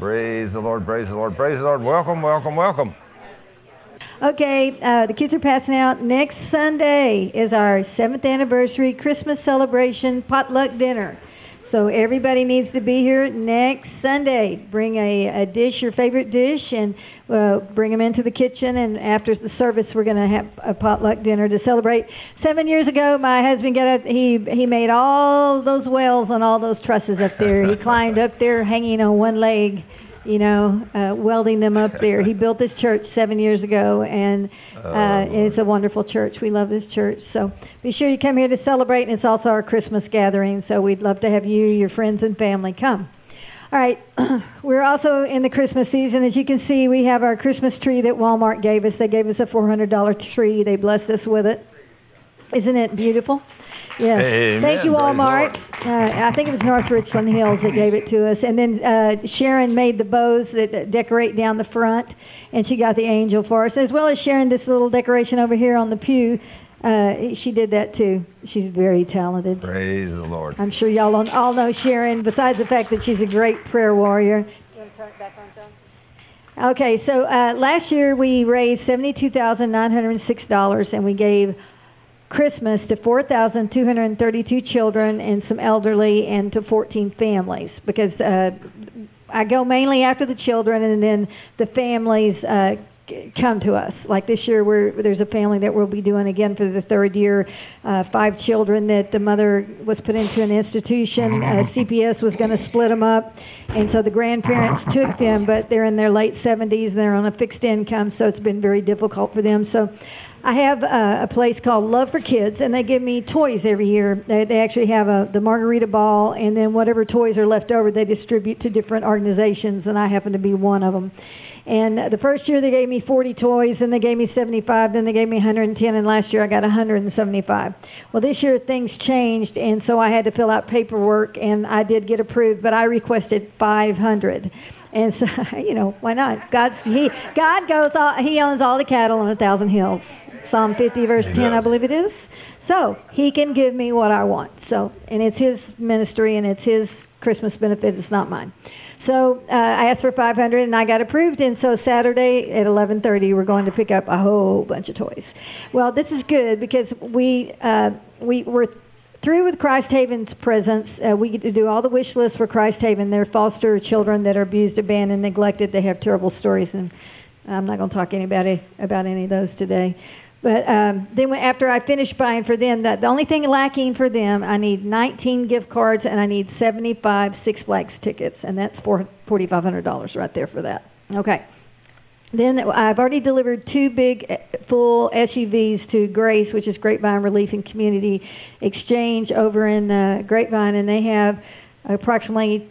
Praise the Lord, praise the Lord, praise the Lord. Welcome, welcome, welcome. Okay, the kids are passing out. Next Sunday is our 7th anniversary Christmas celebration potluck dinner. So everybody needs to be here next Sunday. Bring a dish, your favorite dish, and bring them into the kitchen. And after the service, we're going to have a potluck dinner to celebrate. 7 years ago, my husband he made all those wells on all those trusses up there. He climbed up there hanging on one leg, welding them up there. He built this church 7 years ago, and it's a wonderful church. We love this church. So be sure you come here to celebrate, and it's also our Christmas gathering, so we'd love to have you, your friends, and family come. All right, we're also in the Christmas season. As you can see, we have our Christmas tree that Walmart gave us. They gave us a $400 tree. They blessed us with it. Isn't it beautiful? Yes. Amen. Thank you, Walmart. I think it was North Richland Hills that gave it to us. And then Sharon made the bows that decorate down the front, and she got the angel for us, as well as Sharon, this little decoration over here on the pew. She did that too. She's very talented. Praise the Lord. I'm sure y'all all know Sharon, besides the fact that she's a great prayer warrior. You want to turn it back on, John? Okay, so last year we raised $72,906, and we gave Christmas to 4,232 children and some elderly, and to 14 families, because I go mainly after the children, and then the families come to us. Like this year, there's a family that we'll be doing again for the third year. 5 children that the mother was put into an institution. CPS was going to split them up, and so the grandparents took them, but they're in their late 70s, and they're on a fixed income, so it's been very difficult for them. So I have a place called Love for Kids, and they give me toys every year. They actually have the Margarita Ball, and then whatever toys are left over, they distribute to different organizations, and I happen to be one of them. And the first year they gave me 40 toys, then they gave me 75, then they gave me 110, and last year I got 175. Well, this year things changed, and so I had to fill out paperwork, and I did get approved, but I requested 500. And so, why not? He owns all the cattle on 1,000 hills. Psalm 50, verse 10, I believe it is. So he can give me what I want. So, and it's his ministry, and it's his Christmas benefit. It's not mine. So I asked for 500, and I got approved. And so Saturday at 11:30, we're going to pick up a whole bunch of toys. Well, this is good because we were through with Christ Haven's presence. We get to do all the wish lists for Christ Haven. They're foster children that are abused, abandoned, neglected. They have terrible stories, and I'm not going to talk about any of those today. But then after I finished buying for them, the only thing lacking for them, I need 19 gift cards, and I need 75 Six Flags tickets, and that's $4,500 right there for that. Okay. Then I've already delivered 2 big full SUVs to Grace, which is Grapevine Relief and Community Exchange over in Grapevine, and they have approximately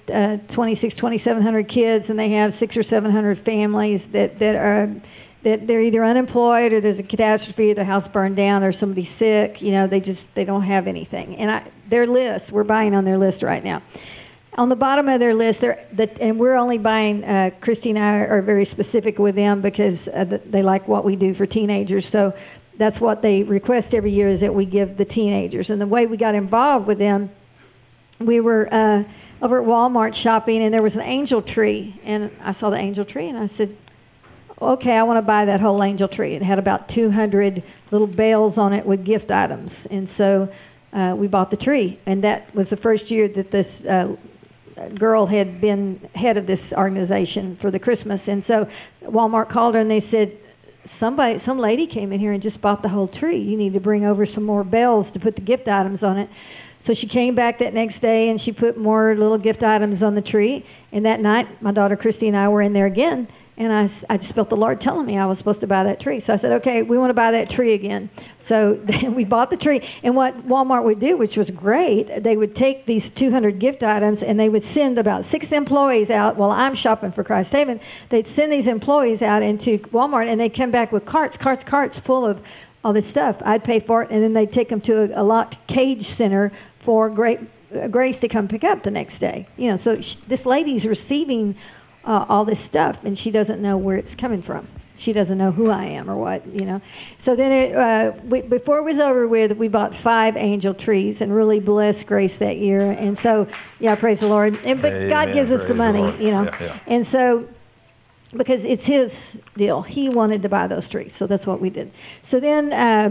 2,700 kids, and they have 600 or 700 families that they're either unemployed, or there's a catastrophe, or the house burned down, or somebody's sick. They don't have anything. And their list, we're buying on their list right now. On the bottom of their list, and we're only buying, Christy and I are very specific with them because they like what we do for teenagers. So that's what they request every year, is that we give the teenagers. And the way we got involved with them, we were over at Walmart shopping, and there was an angel tree. And I saw the angel tree, and I said, okay, I want to buy that whole angel tree. It had about 200 little bales on it with gift items. And so we bought the tree. And that was the first year that this girl had been head of this organization for the Christmas. And so Walmart called her, and they said, some lady came in here and just bought the whole tree. You need to bring over some more bales to put the gift items on it. So she came back that next day, and she put more little gift items on the tree. And that night, my daughter Christy and I were in there again. And I just felt the Lord telling me I was supposed to buy that tree. So I said, okay, we want to buy that tree again. So we bought the tree. And what Walmart would do, which was great, they would take these 200 gift items, and they would send about 6 employees out. While I'm shopping for Christ Haven, they'd send these employees out into Walmart, and they'd come back with carts full of all this stuff. I'd pay for it, and then they'd take them to a locked cage center for Grace to come pick up the next day. So this lady's receiving all this stuff, and she doesn't know where it's coming from. she doesn't know who I am or what, you know. So then before it was over with, we bought 5 angel trees and really blessed Grace that year. And so, yeah, praise the Lord. But God gives us the money, you know. Yeah. And so, because it's his deal, he wanted to buy those trees, so that's what we did. So then,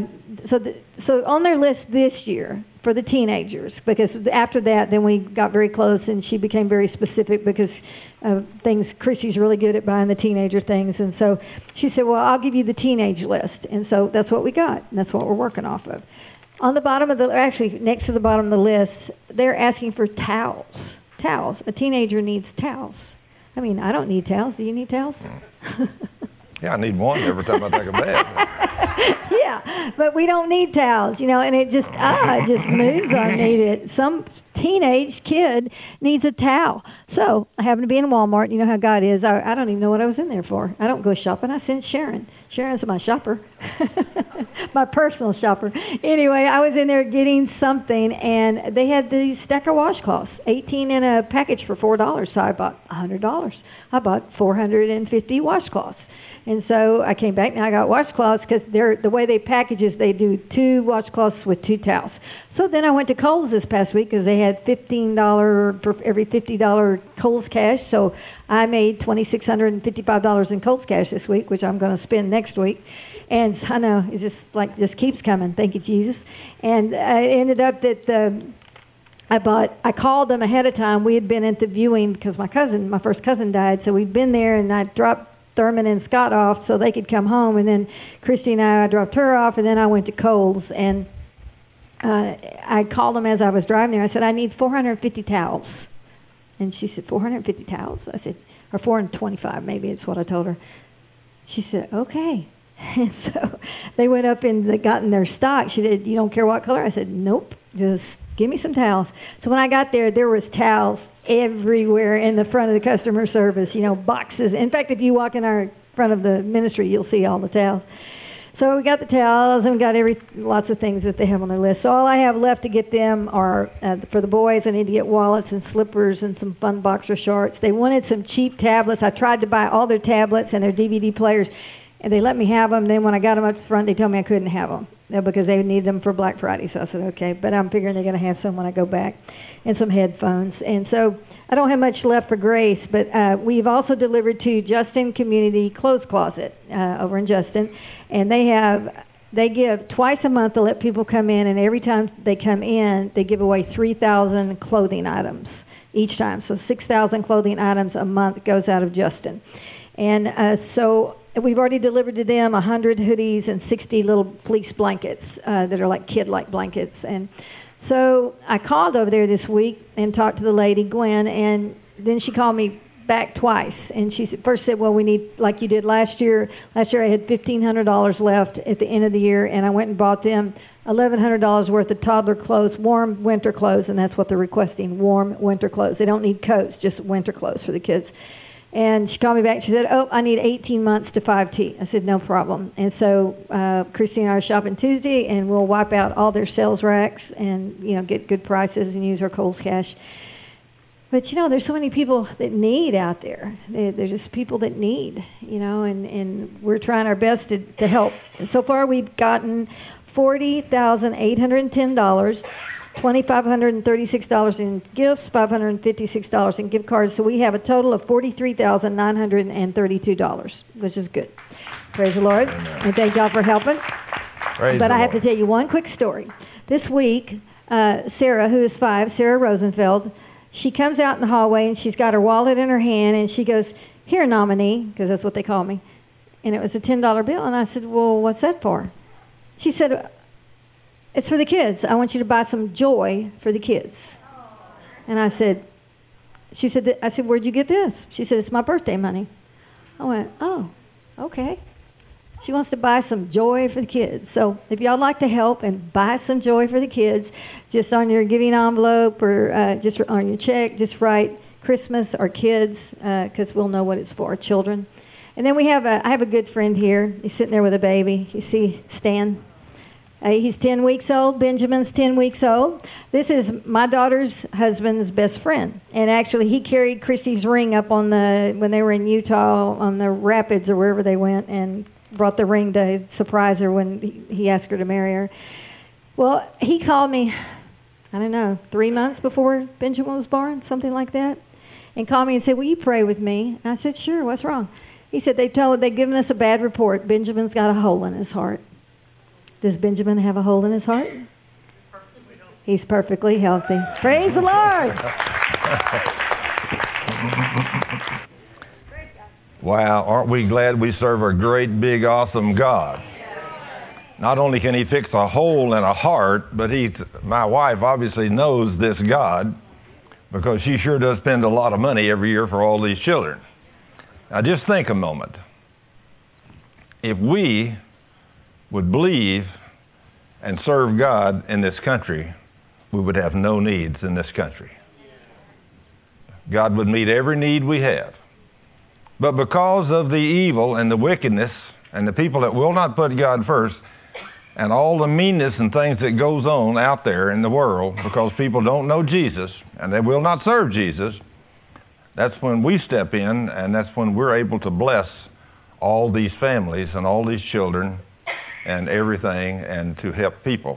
so on their list this year for the teenagers, because after that, then we got very close, and she became very specific because Chrissy's really good at buying the teenager things, and so she said, well, I'll give you the teenage list, and so that's what we got, and that's what we're working off of. On the bottom of actually next to the bottom of the list, they're asking for towels. Towels. A teenager needs towels. I mean, I don't need towels. Do you need towels? Yeah, I need one every time I take a bath. Yeah, but we don't need towels, you know, and it just moves on need it. Some teenage kid needs a towel. So I happened to be in Walmart. You know how God is. I don't even know what I was in there for. I don't go shopping. I sent Sharon. Sharon's my shopper, my personal shopper. Anyway, I was in there getting something, and they had these stack of washcloths, 18 in a package for $4. So I bought $100. I bought 450 washcloths. And so I came back and I got washcloths because the way they package is they do 2 washcloths with 2 towels. So then I went to Kohl's this past week because they had $15 for every $50 Kohl's cash. So I made $2,655 in Kohl's cash this week, which I'm going to spend next week. And I know it just keeps coming. Thank you, Jesus. And it ended up that I called them ahead of time. We had been at the viewing because my first cousin died. So we'd been there, and I dropped Thurman and Scott off so they could come home, and then Christy and I dropped her off, and then I went to Kohl's, and I called them as I was driving there. I said, I need 450 towels. And she said, 450 towels? I said, or 425 maybe, it's what I told her. She said, okay. And so they went up and they got in their stock. She said, you don't care what color? I said, nope, just give me some towels. So when I got there was towels everywhere in the front of the customer service, you know, boxes. In fact, if you walk in our front of the ministry, you'll see all the towels. So we got the towels and we got lots of things that they have on their list. So all I have left to get them are, for the boys, I need to get wallets and slippers and some fun boxer shorts. They wanted some cheap tablets. I tried to buy all their tablets and their DVD players, and they let me have them. Then when I got them up front, they told me I couldn't have them because they would need them for Black Friday. So I said, okay. But I'm figuring they're going to have some when I go back, and some headphones. And so I don't have much left for Grace, but we've also delivered to Justin Community Clothes Closet over in Justin. And they give twice a month to let people come in, and every time they come in, they give away 3,000 clothing items each time. So 6,000 clothing items a month goes out of Justin. And so we've already delivered to them 100 hoodies and 60 little fleece blankets that are like kid-like blankets. And so I called over there this week and talked to the lady, Gwen, and then she called me back twice. And she first said, well, we need, like you did last year. Last year I had $1,500 left at the end of the year, and I went and bought them $1,100 worth of toddler clothes, warm winter clothes, and that's what they're requesting, warm winter clothes. They don't need coats, just winter clothes for the kids. And she called me back. She said, oh, I need 18 months to 5T. I said, no problem. And so Christy and I are shopping Tuesday, and we'll wipe out all their sales racks and, you know, get good prices and use our Kohl's cash. But, you know, there's so many people that need out there. There's just people that need, you know, and we're trying our best to help. And so far we've gotten $40,810, $2,536 in gifts, $556 in gift cards. So we have a total of $43,932, which is good. Praise the Lord. Amen. And thank y'all for helping. But I have to tell you one quick story. This week, Sarah, who is 5, Sarah Rosenfeld, she comes out in the hallway and she's got her wallet in her hand and she goes, here, nominee, because that's what they call me. And it was a $10 bill. And I said, well, what's that for? She said, it's for the kids. I want you to buy some joy for the kids. And I said, where'd you get this? She said, it's my birthday money. I went, oh, okay. She wants to buy some joy for the kids. So if y'all like to help and buy some joy for the kids, just on your giving envelope or just on your check, just write Christmas or kids, because we'll know what it's for, children. And then I have a good friend here. He's sitting there with a baby. You see Stan? He's 10 weeks old. Benjamin's 10 weeks old. This is my daughter's husband's best friend. And actually, he carried Chrissy's ring up when they were in Utah on the rapids or wherever they went, and brought the ring to surprise her when he asked her to marry her. Well, he called me, I don't know, 3 months before Benjamin was born, something like that, and called me and said, will you pray with me? And I said, sure, what's wrong? He said, they've given us a bad report. Benjamin's got a hole in his heart. Does Benjamin have a hole in his heart? He's perfectly healthy. Praise the Lord! Wow, aren't we glad we serve a great, big, awesome God? Not only can he fix a hole in a heart, but my wife obviously knows this God, because she sure does spend a lot of money every year for all these children. Now just think a moment. If we would believe and serve God in this country, we would have no needs in this country. God would meet every need we have. But because of the evil and the wickedness and the people that will not put God first, and all the meanness and things that goes on out there in the world, because people don't know Jesus and they will not serve Jesus, that's when we step in, and that's when we're able to bless all these families and all these children and everything, and to help people.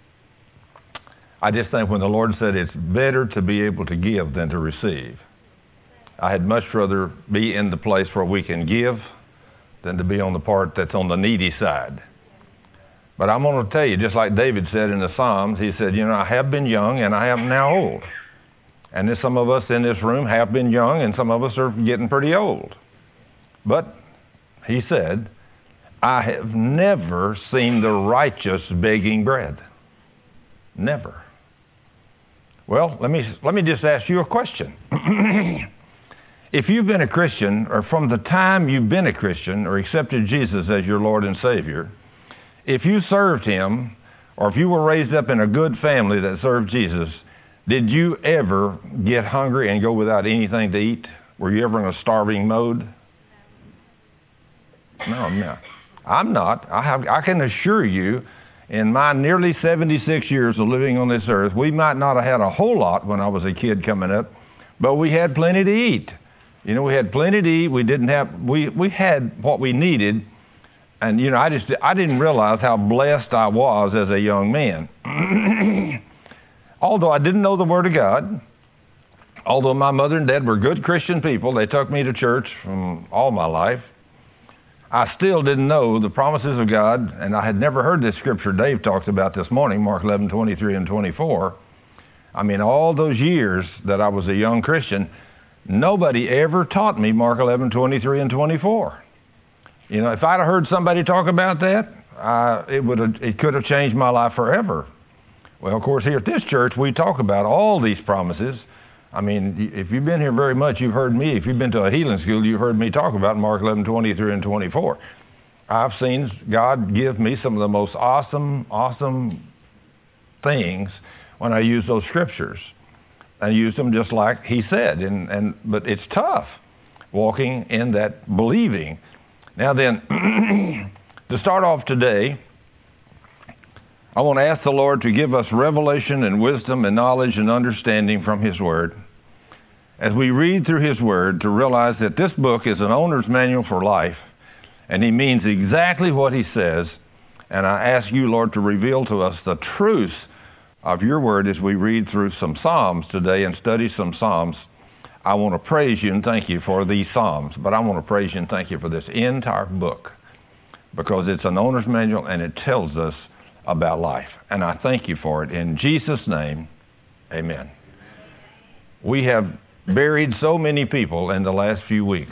I just think when the Lord said it's better to be able to give than to receive, I had much rather be in the place where we can give than to be on the part that's on the needy side. But I'm going to tell you, just like David said in the Psalms, he said, I have been young and I am now old. And there's some of us in this room have been young, and some of us are getting pretty old. But he said, I have never seen the righteous begging bread. Never. Well, let me just ask you a question. If you've been a Christian, or from the time you've been a Christian or accepted Jesus as your Lord and Savior, if you served him, or if you were raised up in a good family that served Jesus, did you ever get hungry and go without anything to eat? Were you ever in a starving mode? No. I'm not. I can assure you, in my nearly 76 years of living on this earth, we might not have had a whole lot when I was a kid coming up, but we had plenty to eat. We had plenty to eat. We had what we needed. And, I didn't realize how blessed I was as a young man. Although I didn't know the Word of God, although my mother and dad were good Christian people, they took me to church from all my life, I still didn't know the promises of God, and I had never heard this scripture Dave talked about this morning, Mark 11:23 and 24. I mean, all those years that I was a young Christian, nobody ever taught me Mark 11:23 and 24. If I'd have heard somebody talk about that, it could have changed my life forever. Well, of course, here at this church, we talk about all these promises. I mean, if you've been here very much, you've heard me. If you've been to a healing school, you've heard me talk about Mark 11:23 and 24. I've seen God give me some of the most awesome things when I use those scriptures. I use them just like he said, but it's tough walking in that believing. Now then, to start off today, I want to ask the Lord to give us revelation and wisdom and knowledge and understanding from his word. As we read through his word, to realize that this book is an owner's manual for life, and he means exactly what he says. And I ask you, Lord, to reveal to us the truth of your word as we read through some Psalms today and study some Psalms. I want to praise you and thank you for these Psalms, but I want to praise you and thank you for this entire book, because it's an owner's manual and it tells us about life. And I thank you for it. In Jesus' name, amen. We have buried so many people in the last few weeks.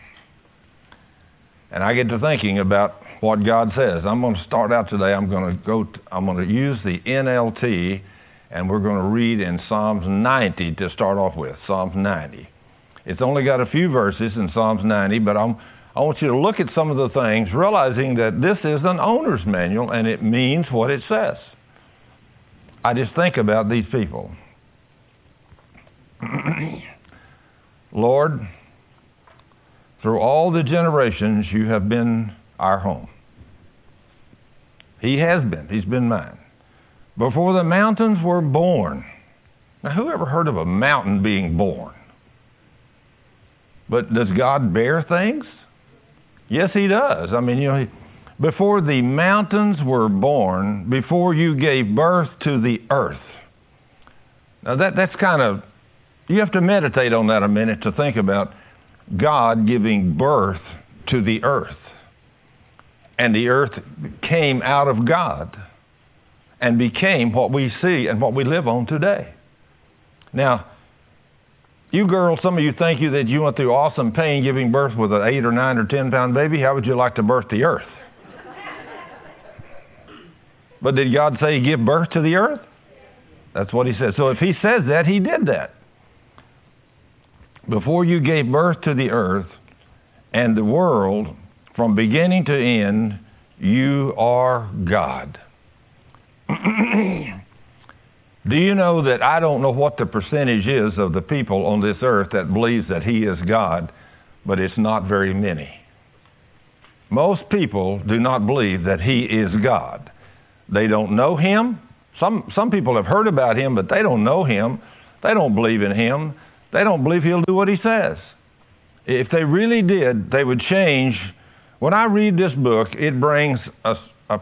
And I get to thinking about what God says. I'm going to start out today. I'm going to use the NLT, and we're going to read in Psalms 90 to start off with. Psalms 90. It's only got a few verses in Psalms 90, but I want you to look at some of the things, realizing that this is an owner's manual, and it means what it says. I just think about these people. Lord, through all the generations, you have been our home. He has been. He's been mine. Before the mountains were born. Now, who ever heard of a mountain being born? But does God bear things? Yes, he does. I mean, before the mountains were born, before you gave birth to the earth. Now, that's kind of, you have to meditate on that a minute to think about God giving birth to the earth. And the earth came out of God and became what we see and what we live on today. Now, you girls, some of you think that you went through awesome pain giving birth with an 8 or 9 or 10 pound baby. How would you like to birth the earth? But did God say give birth to the earth? That's what he said. So if he says that, he did that. Before you gave birth to the earth and the world, from beginning to end, you are God. Do you know that I don't know what the percentage is of the people on this earth that believes that he is God, but it's not very many. Most people do not believe that he is God. They don't know him. Some people have heard about him, but they don't know him. They don't believe in him. They don't believe he'll do what he says. If they really did, they would change. When I read this book, it brings a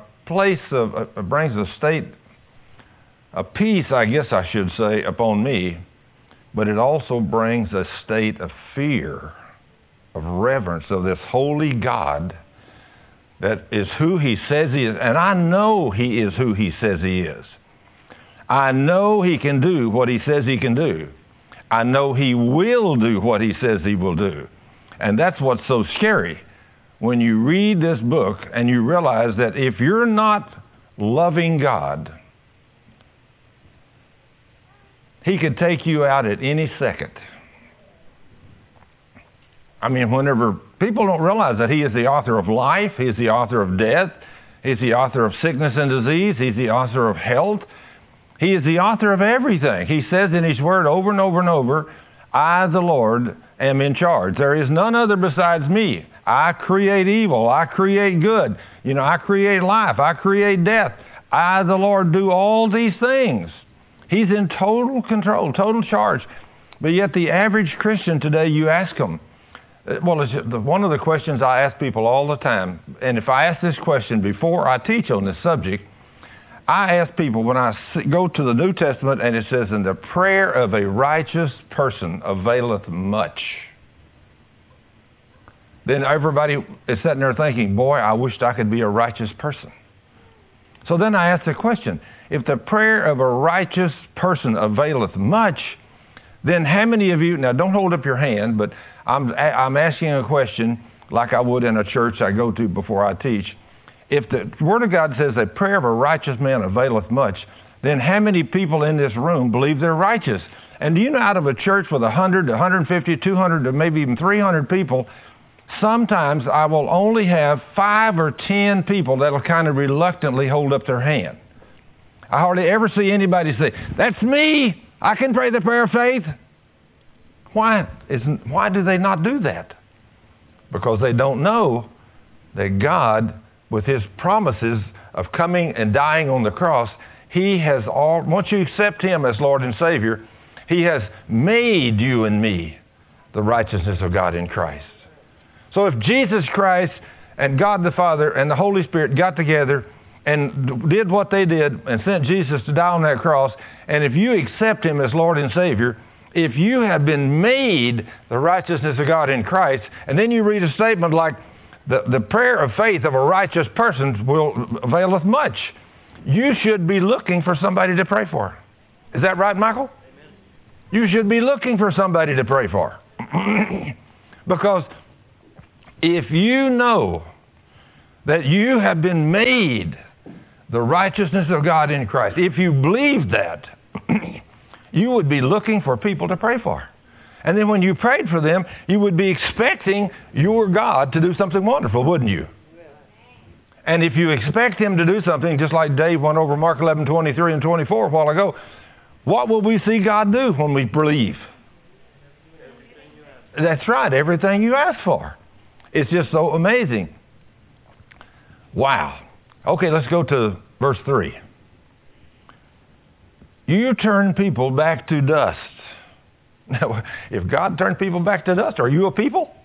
state, a peace, I guess I should say, upon me, but it also brings a state of fear, of reverence of this holy God that is who he says he is. And I know he is who he says he is. I know he can do what he says he can do. I know he will do what he says he will do. And that's what's so scary. When you read this book and you realize that if you're not loving God, he could take you out at any second. I mean, whenever people don't realize that he is the author of life, he is the author of death, he's the author of sickness and disease, he's the author of health, he is the author of everything. He says in his word over and over and over, I, the Lord, am in charge. There is none other besides me. I create evil. I create good. I create life. I create death. I, the Lord, do all these things. He's in total control, total charge. But yet the average Christian today, you ask them, one of the questions I ask people all the time, and if I ask this question before I teach on this subject, I ask people when I go to the New Testament and it says, and the prayer of a righteous person availeth much. Then everybody is sitting there thinking, boy, I wished I could be a righteous person. So then I ask the question, if the prayer of a righteous person availeth much, then how many of you, now don't hold up your hand, but I'm asking a question like I would in a church I go to before I teach. If the Word of God says a prayer of a righteous man availeth much, then how many people in this room believe they're righteous? And do you know out of a church with 100 to 150, 200 to maybe even 300 people, sometimes I will only have 5 or 10 people that'll kind of reluctantly hold up their hand. I hardly ever see anybody say, that's me, I can pray the prayer of faith. Why do they not do that? Because they don't know that God, with his promises of coming and dying on the cross, he has once you accept him as Lord and Savior, he has made you and me the righteousness of God in Christ. So if Jesus Christ and God the Father and the Holy Spirit got together and did what they did and sent Jesus to die on that cross, and if you accept him as Lord and Savior, if you have been made the righteousness of God in Christ, and then you read a statement like, the prayer of faith of a righteous person availeth much, you should be looking for somebody to pray for. Is that right, Michael? Amen. You should be looking for somebody to pray for. Because if you know that you have been made the righteousness of God in Christ, if you believe that, you would be looking for people to pray for. And then when you prayed for them, you would be expecting your God to do something wonderful, wouldn't you? And if you expect him to do something, just like Dave went over Mark 11:23 and 24 a while ago, what will we see God do when we believe? That's right, everything you ask for. It's just so amazing. Wow. Okay, let's go to verse 3. You turn people back to dust. Now, if God turned people back to dust, are you a people?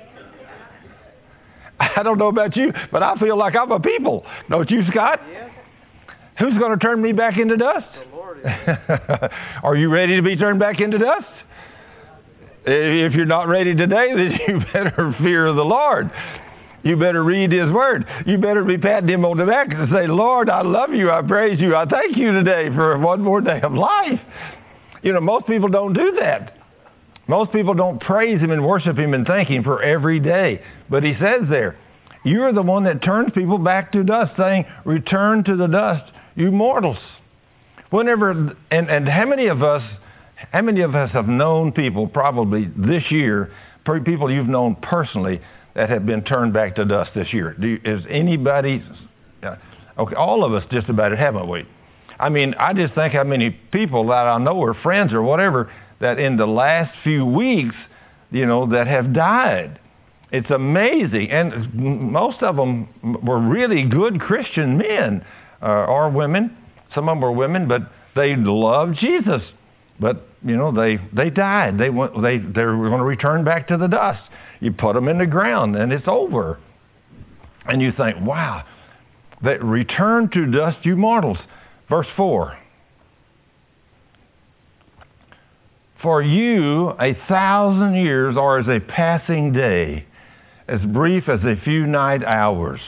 I don't know about you, but I feel like I'm a people. Don't you, Scott? Yes. Who's going to turn me back into dust? The Lord is. Are you ready to be turned back into dust? If you're not ready today, then you better fear the Lord. You better read His Word. You better be patting Him on the back and say, Lord, I love you. I praise you. I thank you today for one more day of life. You know, most people don't do that. Most people don't praise Him and worship Him and thank Him for every day. But He says there, you're the one that turns people back to dust, saying, return to the dust, you mortals. Whenever, and how many of us have known people probably this year, people you've known personally that have been turned back to dust this year? Is anybody, okay, all of us just about it, haven't we? I mean, I just think how many people that I know or friends or whatever that in the last few weeks, you know, that have died. It's amazing. And most of them were really good Christian men or women. Some of them were women, but they loved Jesus. But, you know, they died. They were going to return back to the dust. You put them in the ground and it's over. And you think, wow, that return to dust, you mortals. Verse 4. For you, 1,000 years are as a passing day, as brief as a few night hours.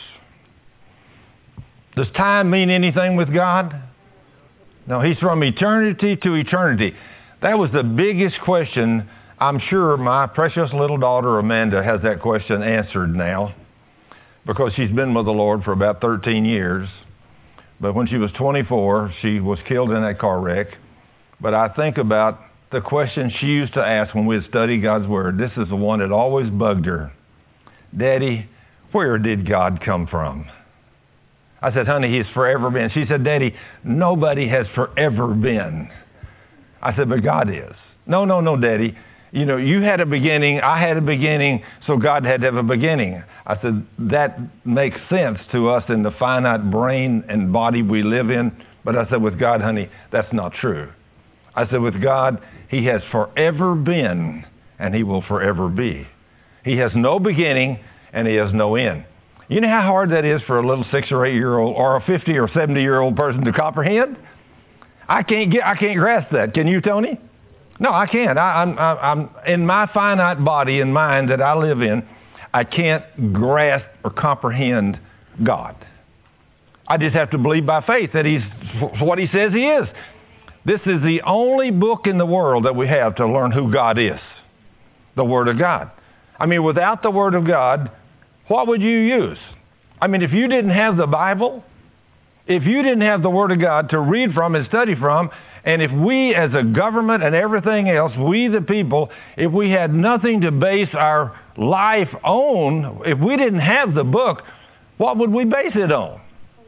Does time mean anything with God? No, He's from eternity to eternity. That was the biggest question. I'm sure my precious little daughter Amanda has that question answered now, because she's been with the Lord for about 13 years. But when she was 24, she was killed in that car wreck. But I think about the question she used to ask when we'd study God's Word. This is the one that always bugged her. Daddy, where did God come from? I said, honey, He's forever been. She said, Daddy, nobody has forever been. I said, but God is. No, Daddy. You know, you had a beginning, I had a beginning, so God had to have a beginning. I said, that makes sense to us in the finite brain and body we live in. But I said, with God, honey, that's not true. I said, with God, He has forever been, and He will forever be. He has no beginning, and He has no end. You know how hard that is for a little 6 or 8 year old or a 50 or 70 year old person to comprehend? I can't grasp that. Can you, Tony? No, I can't. I'm in my finite body and mind that I live in, I can't grasp or comprehend God. I just have to believe by faith that He's what He says He is. This is the only book in the world that we have to learn who God is. The Word of God. I mean, without the Word of God, what would you use? I mean, if you didn't have the Bible, if you didn't have the Word of God to read from and study from, and if we as a government and everything else, we the people, if we had nothing to base our life on, if we didn't have the book, what would we base it on?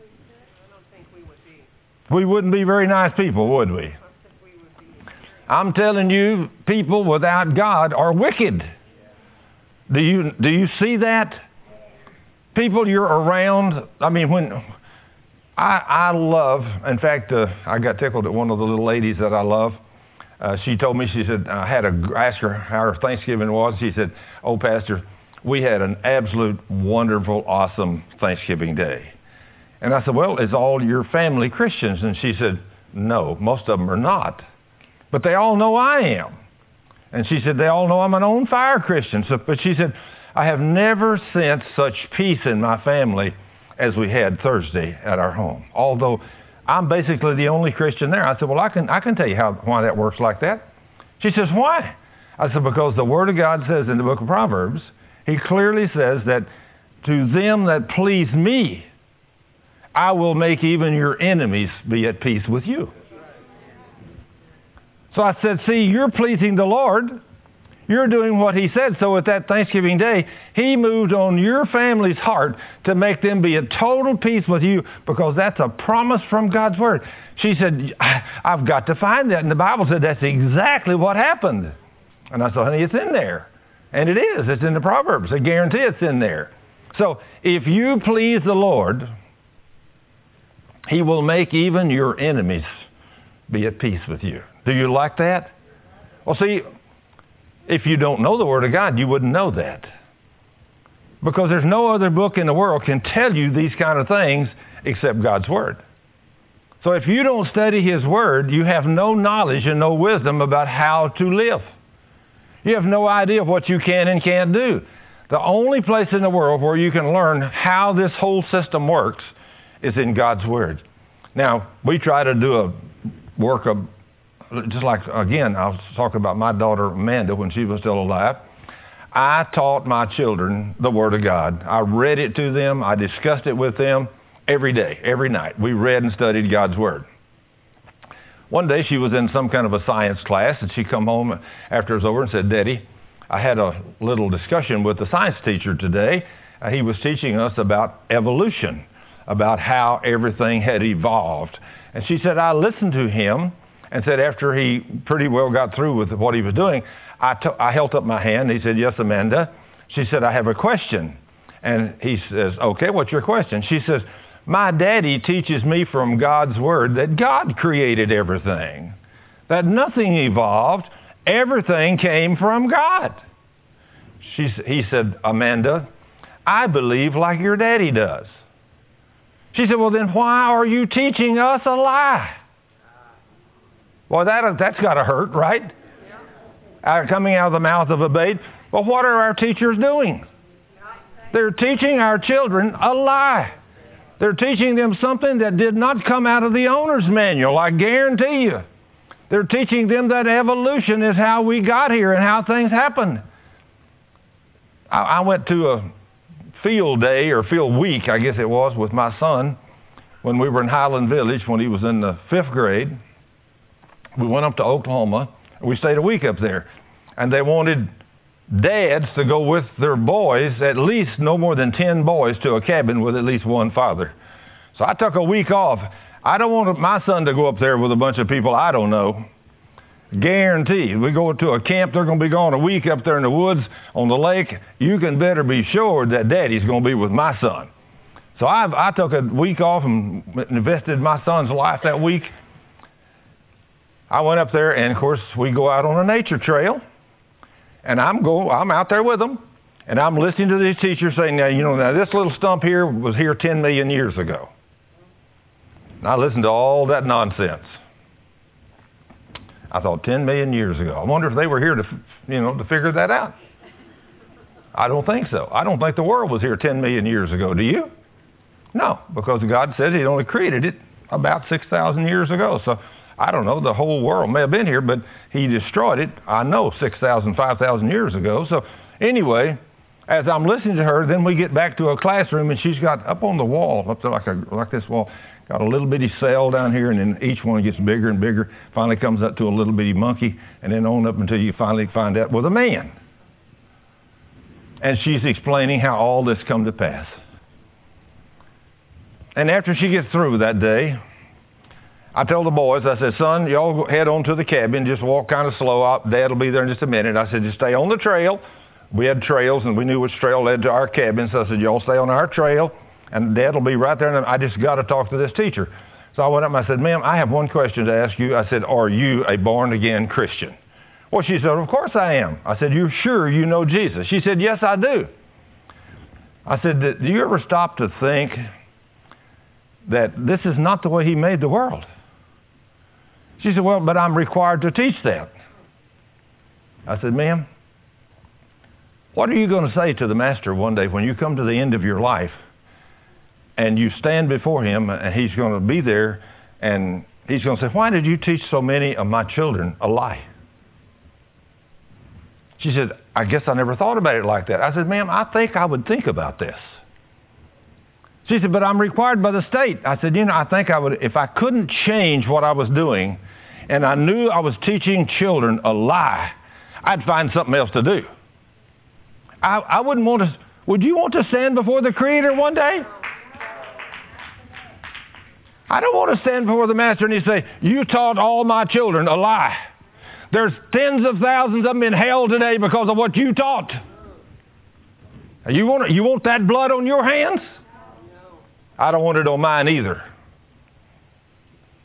We wouldn't be very nice people, would we? I'm telling you, people without God are wicked. Do you see that? People you're around, I mean, when I love, in fact, I got tickled at one of the little ladies that I love. She told me, she said, I asked her how her Thanksgiving was. She said, oh, Pastor, we had an absolute wonderful, awesome Thanksgiving day. And I said, well, is all your family Christians? And she said, no, most of them are not. But they all know I am. And she said, they all know I'm an on fire Christian. But she said, I have never sensed such peace in my family as we had Thursday at our home. Although I'm basically the only Christian there. I said, well, I can tell you why that works like that. She says, why? I said, because the Word of God says in the book of Proverbs, He clearly says that to them that please me, I will make even your enemies be at peace with you. So I said, see, you're pleasing the Lord. You're doing what He said. So at that Thanksgiving day, He moved on your family's heart to make them be at total peace with you, because that's a promise from God's Word. She said, I've got to find that. And the Bible said that's exactly what happened. And I said, honey, it's in there. And it is. It's in the Proverbs. I guarantee it's in there. So if you please the Lord, He will make even your enemies be at peace with you. Do you like that? Well, see, if you don't know the Word of God, you wouldn't know that. Because there's no other book in the world can tell you these kind of things except God's Word. So if you don't study His Word, you have no knowledge and no wisdom about how to live. You have no idea of what you can and can't do. The only place in the world where you can learn how this whole system works is in God's Word. Now, we try to do a work of, just like, again, I'll talk about my daughter Amanda when she was still alive. I taught my children the Word of God. I read it to them. I discussed it with them every day, every night. We read and studied God's Word. One day she was in some kind of a science class, and she come home after it was over and said, "Daddy, I had a little discussion with the science teacher today. He was teaching us about evolution, about how everything had evolved." And she said, "I listened to him," and said after he pretty well got through with what he was doing, I held up my hand. He said, "Yes, Amanda." She said, "I have a question." And he says, "Okay, what's your question?" She says, "My daddy teaches me from God's Word that God created everything, that nothing evolved, everything came from God." He said, "Amanda, I believe like your daddy does." She said, "Well, then why are you teaching us a lie?" Well, that's got to hurt, right? Coming out of the mouth of a babe. Well, what are our teachers doing? They're teaching our children a lie. They're teaching them something that did not come out of the owner's manual, I guarantee you. They're teaching them that evolution is how we got here and how things happen. I went to a field day or field week, I guess it was, with my son when we were in Highland Village when he was in the 5th grade. We went up to Oklahoma. We stayed a week up there. And they wanted dads to go with their boys, at least no more than 10 boys, to a cabin with at least one father. So I took a week off. I don't want my son to go up there with a bunch of people I don't know. Guaranteed. We go to a camp, they're going to be gone a week up there in the woods on the lake. You can better be sure that daddy's going to be with my son. So I took a week off and invested my son's life that week. I went up there, and of course, we go out on a nature trail. And I'm out there with them, and I'm listening to these teachers saying, now this little stump here was here 10 million years ago. And I listened to all that nonsense. I thought 10 million years ago. I wonder if they were here to figure that out. I don't think so. I don't think the world was here 10 million years ago. Do you? No, because God said He only created it about 6,000 years ago. So I don't know, the whole world may have been here, but He destroyed it, I know, 6,000, 5,000 years ago. So anyway, as I'm listening to her, then we get back to a classroom, and she's got up on the wall, up there like this wall, got a little bitty cell down here, and then each one gets bigger and bigger, finally comes up to a little bitty monkey, and then on up until you finally find out with a man. And she's explaining how all this come to pass. And after she gets through that day, I told the boys, I said, "Son, y'all head on to the cabin, just walk kind of slow. Dad will be there in just a minute." I said, "Just stay on the trail." We had trails, and we knew which trail led to our cabin, so I said, "Y'all stay on our trail, and Dad will be right there, and I just got to talk to this teacher." So I went up and I said, "Ma'am, I have one question to ask you." I said, "Are you a born-again Christian?" Well, she said, "Of course I am." I said, "You're sure you know Jesus?" She said, "Yes, I do." I said, "Do you ever stop to think that this is not the way He made the world?" She said, "Well, but I'm required to teach that." I said, "Ma'am, what are you going to say to the Master one day when you come to the end of your life and you stand before Him, and He's going to be there, and He's going to say, 'Why did you teach so many of my children a lie?'" She said, "I guess I never thought about it like that." I said, "Ma'am, I think I would think about this." She said, "But I'm required by the state." I said, "I think I would, if I couldn't change what I was doing, and I knew I was teaching children a lie, I'd find something else to do." I wouldn't want to. Would you want to stand before the Creator one day? I don't want to stand before the Master and He say, "You taught all my children a lie. There's tens of thousands of them in hell today because of what you taught." You want that blood on your hands? I don't want it on mine either.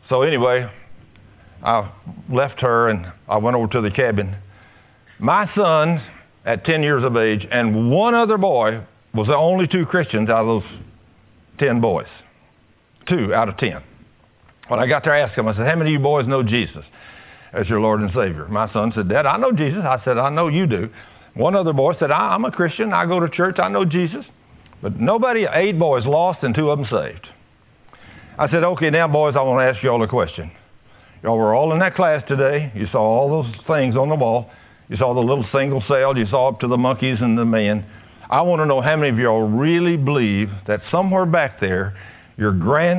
So anyway, I left her and I went over to the cabin. My son, at 10 years of age, and one other boy was the only 2 Christians out of those 10 boys. 2 out of 10. When I got there, I asked him, I said, how many of you boys know Jesus as your Lord and Savior? My son said, Dad, I know Jesus. I said, I know you do. One other boy said, I'm a Christian. I go to church. I know Jesus. But nobody, 8 boys lost and 2 of them saved. I said, okay, now, boys, I want to ask you all a question. Y'all were all in that class today. You saw all those things on the wall. You saw the little single cell. You saw up to the monkeys and the man. I want to know how many of y'all really believe that somewhere back there, your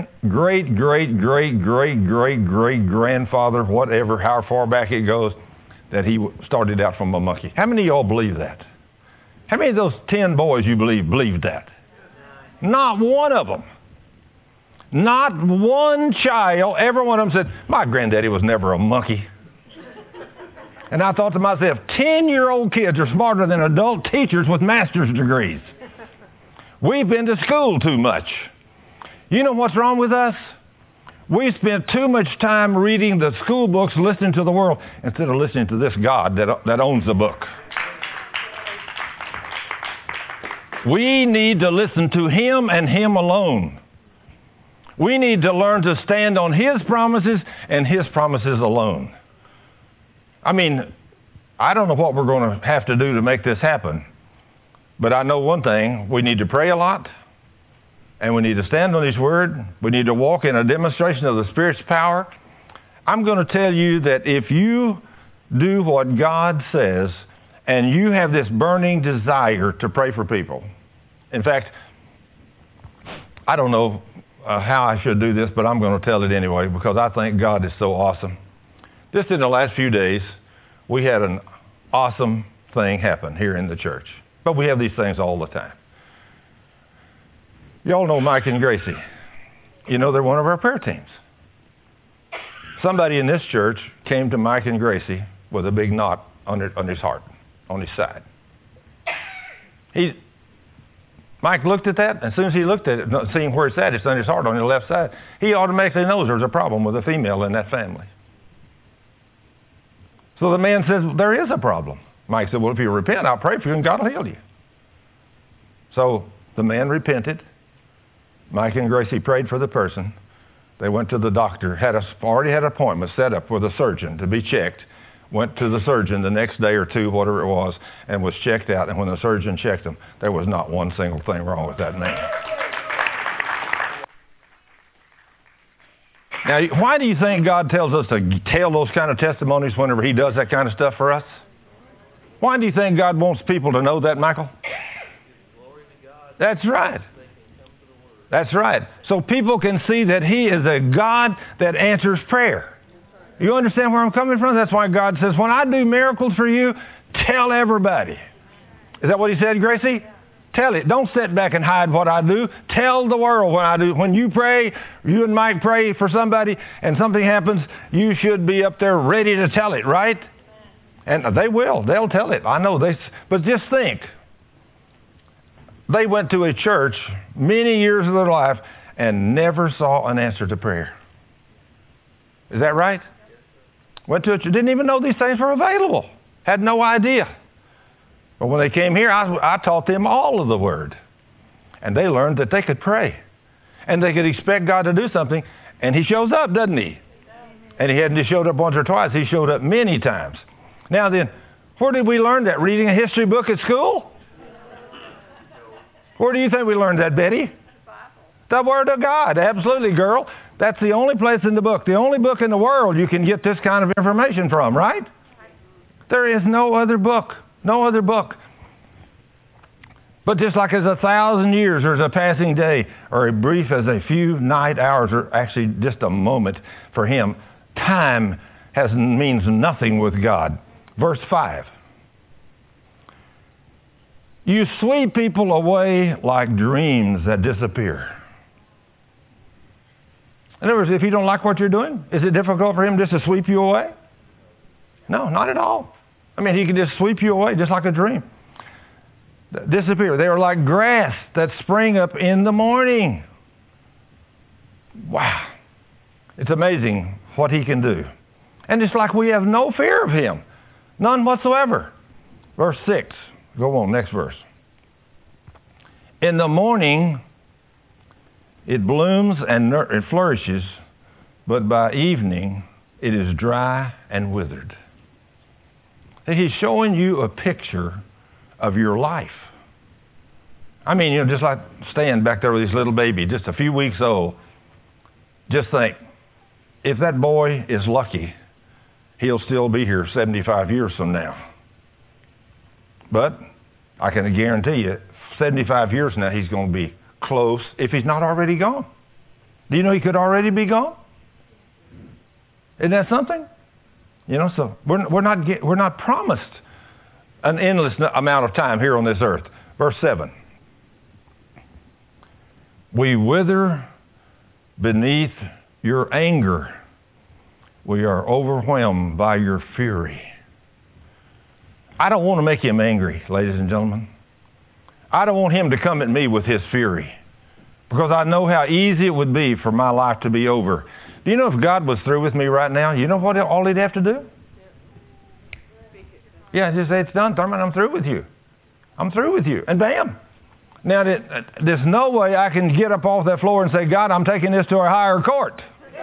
great-great-great-great-great-great-grandfather, whatever, how far back it goes, that he started out from a monkey. How many of y'all believe that? How many of those 10 boys you believed that? Not one of them. Not one child, every one of them said, my granddaddy was never a monkey. And I thought to myself, 10-year-old kids are smarter than adult teachers with master's degrees. We've been to school too much. You know what's wrong with us? We spent too much time reading the school books, listening to the world, instead of listening to this God that owns the book. We need to listen to Him and Him alone. We need to learn to stand on His promises and His promises alone. I mean, I don't know what we're going to have to do to make this happen, but I know one thing. We need to pray a lot. And we need to stand on His Word. We need to walk in a demonstration of the Spirit's power. I'm going to tell you that if you do what God says and you have this burning desire to pray for people. In fact, I don't know how I should do this, but I'm going to tell it anyway because I think God is so awesome. Just in the last few days, we had an awesome thing happen here in the church. But we have these things all the time. Y'all know Mike and Gracie. You know they're one of our prayer teams. Somebody in this church came to Mike and Gracie with a big knot on his heart, on his side. Mike looked at that, and as soon as he looked at it, seeing where it's at, it's on his heart on the left side, he automatically knows there's a problem with a female in that family. So the man says, there is a problem. Mike said, well, if you repent, I'll pray for you and God will heal you. So the man repented. Mike and Gracie prayed for the person. They went to the doctor, already had an appointment set up with a surgeon to be checked. Went to the surgeon the next day or 2, whatever it was, and was checked out. And when the surgeon checked him, there was not one single thing wrong with that man. Now, why do you think God tells us to tell those kind of testimonies whenever He does that kind of stuff for us? Why do you think God wants people to know that, Michael? That's right. That's right. So people can see that He is a God that answers prayer. You understand where I'm coming from? That's why God says, when I do miracles for you, tell everybody. Is that what He said, Gracie? Tell it. Don't sit back and hide what I do. Tell the world when I do. When you pray, you and Mike pray for somebody and something happens, you should be up there ready to tell it, right? And they will. They'll tell it. I know. But just think. They went to a church many years of their life and never saw an answer to prayer. Is that right? Went to a church, didn't even know these things were available. Had no idea. But when they came here, I taught them all of the Word. And they learned that they could pray. And they could expect God to do something. And He shows up, doesn't He? And He hadn't just showed up once or twice. He showed up many times. Now then, where did we learn that? Reading a history book at school? Where do you think we learned that, Betty? The Word of God. Absolutely, girl. That's the only place in the book. The only book in the world you can get this kind of information from, right? There is no other book. No other book. But just like as 1,000 years or as a passing day, or as brief as a few night hours, or actually just a moment for Him, time means nothing with God. Verse 5. You sweep people away like dreams that disappear. In other words, if you don't like what you're doing, is it difficult for Him just to sweep you away? No, not at all. I mean, He can just sweep you away just like a dream. Disappear. They are like grass that spring up in the morning. Wow. It's amazing what he can do. And it's like we have no fear of him. None whatsoever. Verse 6. Go on, next verse. In the morning, it blooms and it flourishes, but by evening, it is dry and withered. He's showing you a picture of your life. I mean, just like Stan back there with his little baby, just a few weeks old. Just think, if that boy is lucky, he'll still be here 75 years from now. But I can guarantee you, 75 years from now, he's going to be close if he's not already gone. Do you know he could already be gone? Isn't that something? So we're not promised an endless amount of time here on this earth. Verse 7. We wither beneath your anger. We are overwhelmed by your fury. I don't want to make him angry, ladies and gentlemen. I don't want him to come at me with his fury, because I know how easy it would be for my life to be over. Do you know if God was through with me right now, you know what all he'd have to do? Yeah, just say, it's done, Thurman, I'm through with you. I'm through with you. And bam. Now, there's no way I can get up off that floor and say, God, I'm taking this to a higher court.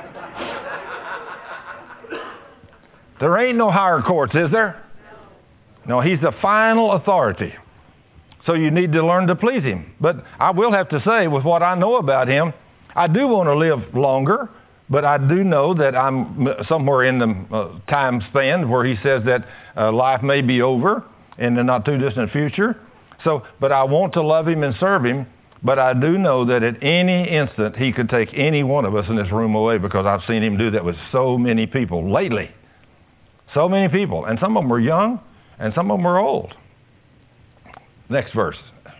There ain't no higher courts, is there? No, he's the final authority. So you need to learn to please him. But I will have to say, with what I know about him, I do want to live longer, but I do know that I'm somewhere in the time span where he says that life may be over in the not too distant future. But I want to love him and serve him, but I do know that at any instant he could take any one of us in this room away, because I've seen him do that with so many people lately. So many people. And some of them were young, and some of them were old. Next verse.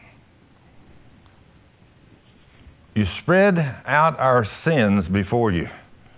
You spread out our sins before you.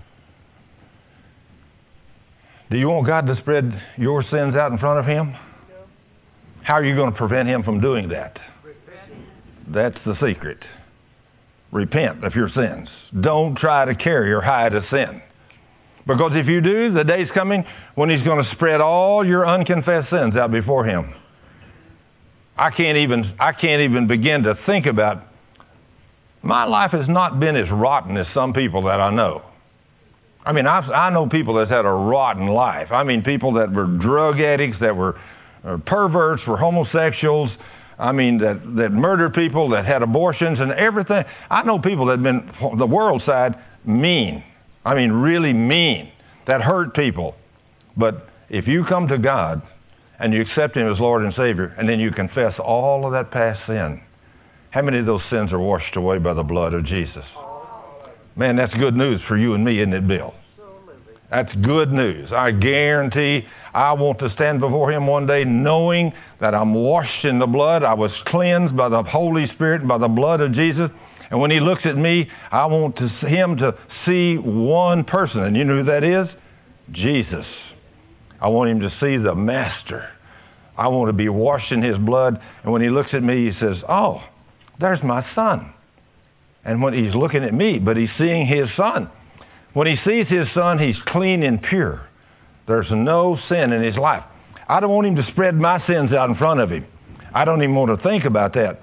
Do you want God to spread your sins out in front of him? No. How are you going to prevent him from doing that? Repent. That's the secret. Repent of your sins. Don't try to carry or hide a sin. Because if you do, the day's coming when he's going to spread all your unconfessed sins out before him. I can't even begin to think about. My life has not been as rotten as some people that I know. I mean, I know people that's had a rotten life. I mean, people that were drug addicts, that were perverts, were homosexuals. I mean, that murdered people, that had abortions and everything. I know people that have been, the world side, mean. I mean, really mean, that hurt people. But if you come to God and you accept him as Lord and Savior, and then you confess all of that past sin, how many of those sins are washed away by the blood of Jesus? Man, that's good news for you and me, isn't it, Bill? That's good news. I guarantee I want to stand before him one day knowing that I'm washed in the blood. I was cleansed by the Holy Spirit, by the blood of Jesus. And when he looks at me, I want him to see one person. And you know who that is? Jesus. I want him to see the Master. I want to be washed in his blood. And when he looks at me, he says, oh, there's my son. And when he's looking at me, but he's seeing his son. When he sees his son, he's clean and pure. There's no sin in his life. I don't want him to spread my sins out in front of him. I don't even want to think about that.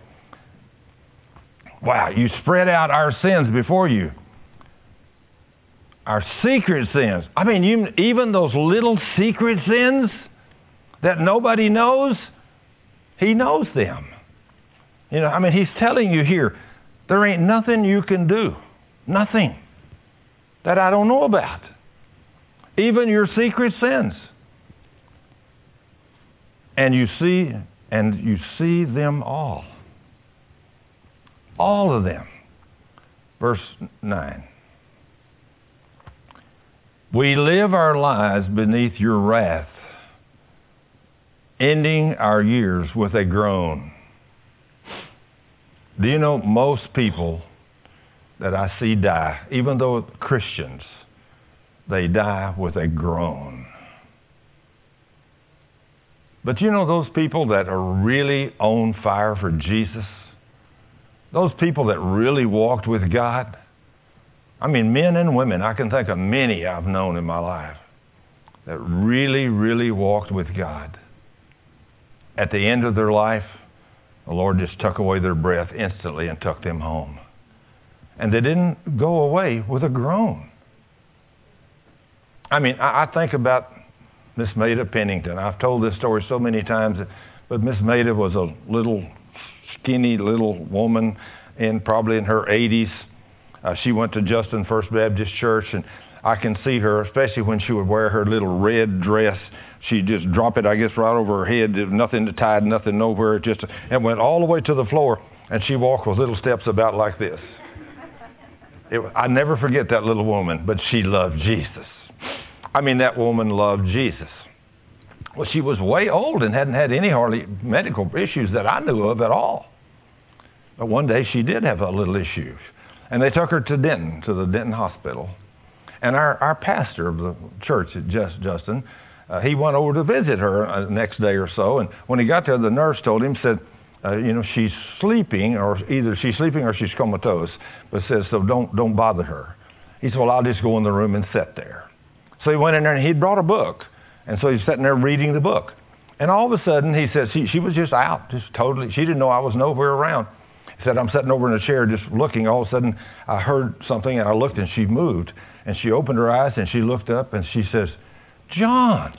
Wow, you spread out our sins before you. Our secret sins. I mean, even those little secret sins that nobody knows, he knows them. You know, I mean, he's telling you here, there ain't nothing you can do. Nothing that I don't know about. Even your secret sins. And you see them all. All of them. Verse 9. We live our lives beneath your wrath, ending our years with a groan. Do you know most people that I see die, even though Christians, they die with a groan. But you know those people that are really on fire for Jesus? Those people that really walked with God? I mean, men and women, I can think of many I've known in my life that really, really walked with God. At the end of their life, the Lord just took away their breath instantly and took them home. And they didn't go away with a groan. I mean, I think about Miss Maida Pennington. I've told this story so many times, but Miss Maida was a little, skinny little woman, probably in her 80s. She went to Justin First Baptist Church, and I can see her, especially when she would wear her little red dress. She'd just drop it, I guess, right over her head. There was nothing tied, nothing nowhere. It went all the way to the floor, and she walked with little steps about like this. I never forget that little woman, but she loved Jesus. I mean, that woman loved Jesus. Well, she was way old and hadn't had any hardly medical issues that I knew of at all. But one day she did have a little issue. And they took her to Denton, to the Denton Hospital. And our pastor of the church, Justin, he went over to visit her the next day or so. And when he got there, the nurse told him, said, she's sleeping, or either she's sleeping or she's comatose, but says, so don't bother her. He said, well, I'll just go in the room and sit there. So he went in there and he'd brought a book. And so he's sitting there reading the book. And all of a sudden, he says, she was just out, just totally, she didn't know I was nowhere around. He said, I'm sitting over in a chair just looking. All of a sudden, I heard something and I looked and she moved. And she opened her eyes and she looked up and she says, John.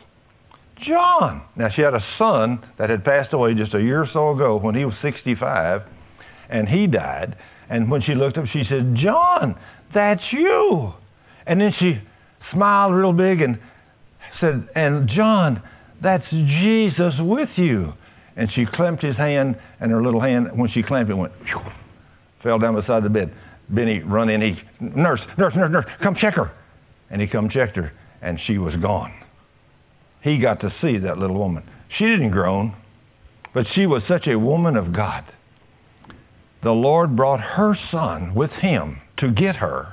Now, she had a son that had passed away just a year or so ago when he was 65, and he died. And when she looked up, she said, John, that's you. And then she smiled real big and said, and John, that's Jesus with you. And she clamped his hand, and her little hand, when she clamped it, went, whew, fell down beside the bed. Benny run in, nurse, come check her. And he come checked her, and she was gone. He got to see that little woman. She didn't groan, but she was such a woman of God. The Lord brought her son with him to get her.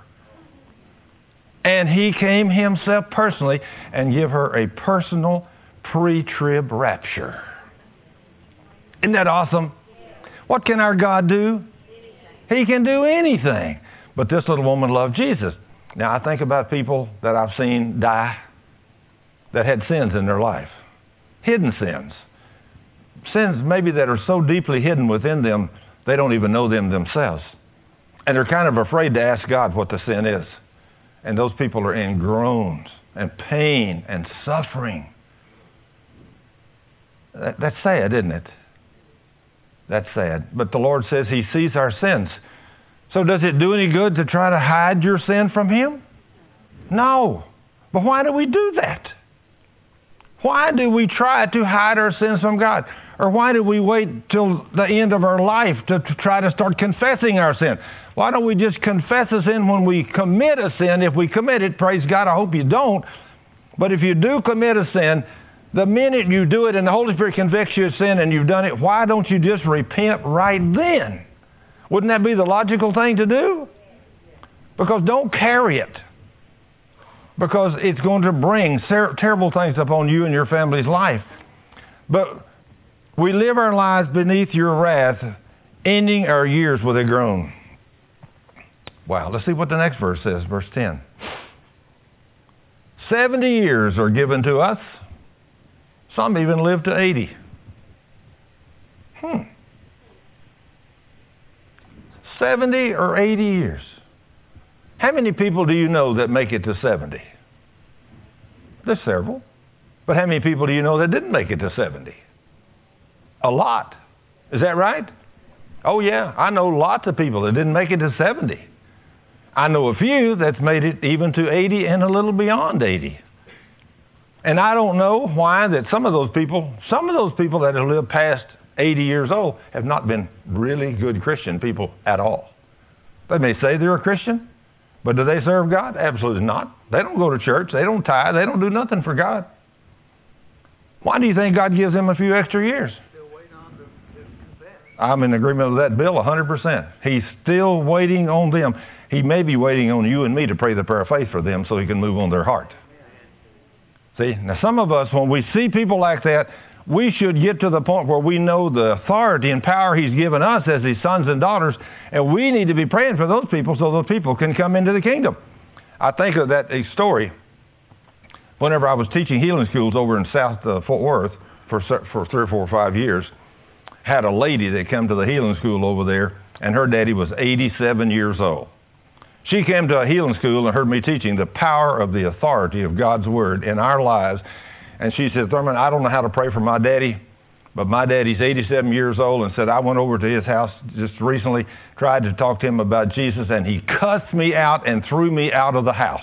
And he came himself personally and give her a personal pre-trib rapture. Isn't that awesome? What can our God do? He can do anything. But this little woman loved Jesus. Now, I think about people that I've seen die that had sins in their life. Hidden sins. Sins maybe that are so deeply hidden within them, they don't even know them themselves. And they're kind of afraid to ask God what the sin is. And those people are in groans and pain and suffering. That's sad, isn't it? That's sad. But the Lord says He sees our sins. So does it do any good to try to hide your sin from Him? No. But why do we do that? Why do we try to hide our sins from God? Or why do we wait till the end of our life to try to start confessing our sin? Why don't we just confess a sin when we commit a sin? If we commit it, praise God, I hope you don't. But if you do commit a sin, the minute you do it and the Holy Spirit convicts you of sin and you've done it, why don't you just repent right then? Wouldn't that be the logical thing to do? Because don't carry it. Because it's going to bring terrible things upon you and your family's life. But we live our lives beneath your wrath, ending our years with a groan. Wow, let's see what the next verse says, verse 10. 70 years are given to us. Some even live to 80. 70 or 80 years. How many people do you know that make it to 70? There's several. But how many people do you know that didn't make it to 70? A lot. Is that right? Oh yeah, I know lots of people that didn't make it to 70. I know a few that's made it even to 80 and a little beyond 80. And I don't know why that some of those people that have lived past 80 years old have not been really good Christian people at all. They may say they're a Christian, but do they serve God? Absolutely not. They don't go to church. They don't tithe. They don't do nothing for God. Why do you think God gives them a few extra years? I'm in agreement with that bill 100%. He's still waiting on them. He may be waiting on you and me to pray the prayer of faith for them so He can move on their heart. See, now some of us, when we see people like that, we should get to the point where we know the authority and power He's given us as His sons and daughters, and we need to be praying for those people so those people can come into the kingdom. I think of that story whenever I was teaching healing schools over in South Fort Worth for 3 or 4 or 5 years. Had a lady that came to the healing school over there, and her daddy was 87 years old. She came to a healing school and heard me teaching the power of the authority of God's Word in our lives. And she said, Thurman, I don't know how to pray for my daddy, but my daddy's 87 years old, and said, I went over to his house just recently, tried to talk to him about Jesus, and he cussed me out and threw me out of the house.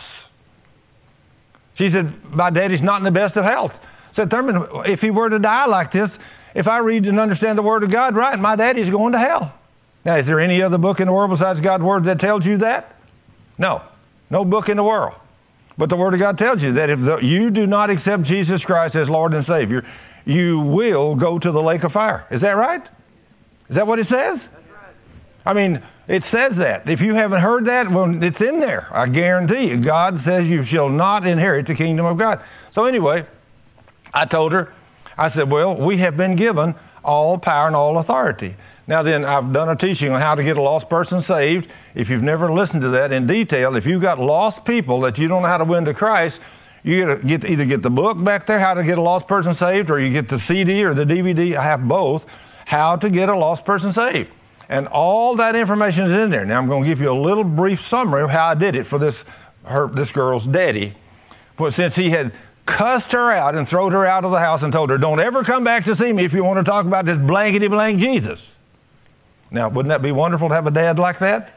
She said, my daddy's not in the best of health. I said, Thurman, if he were to die like this, if I read and understand the Word of God right, my daddy's going to hell. Now, is there any other book in the world besides God's Word that tells you that? No. No book in the world. But the Word of God tells you that if you do not accept Jesus Christ as Lord and Savior, you will go to the lake of fire. Is that right? Is that what it says? That's right. I mean, it says that. If you haven't heard that, well, it's in there. I guarantee you. God says you shall not inherit the kingdom of God. So anyway, I told her, I said, well, we have been given all power and all authority. Now then, I've done a teaching on how to get a lost person saved. If you've never listened to that in detail, if you've got lost people that you don't know how to win to Christ, you either get the book back there, How to Get a Lost Person Saved, or you get the CD or the DVD. I have both, How to Get a Lost Person Saved. And all that information is in there. Now, I'm going to give you a little brief summary of how I did it for this girl's daddy. Well, since he had cussed her out and thrown her out of the house and told her, don't ever come back to see me if you want to talk about this blankety-blank Jesus. Now, wouldn't that be wonderful to have a dad like that?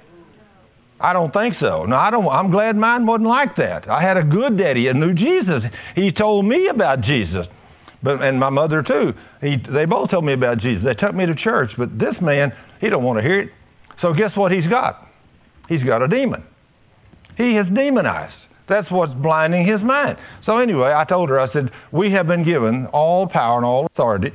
I don't think so. No, I'm glad mine wasn't like that. I had a good daddy that knew Jesus. He told me about Jesus. And my mother too. They both told me about Jesus. They took me to church. But this man, he don't want to hear it. So guess what he's got? He's got a demon. He is demonized. That's what's blinding his mind. So anyway, I told her, I said, we have been given all power and all authority.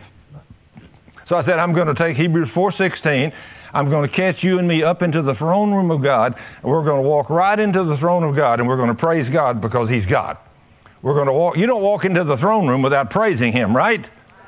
So I said, I'm going to take Hebrews 4:16. I'm going to catch you and me up into the throne room of God, and we're going to walk right into the throne of God, and we're going to praise God because He's God. We're going to walk. You don't walk into the throne room without praising Him, right?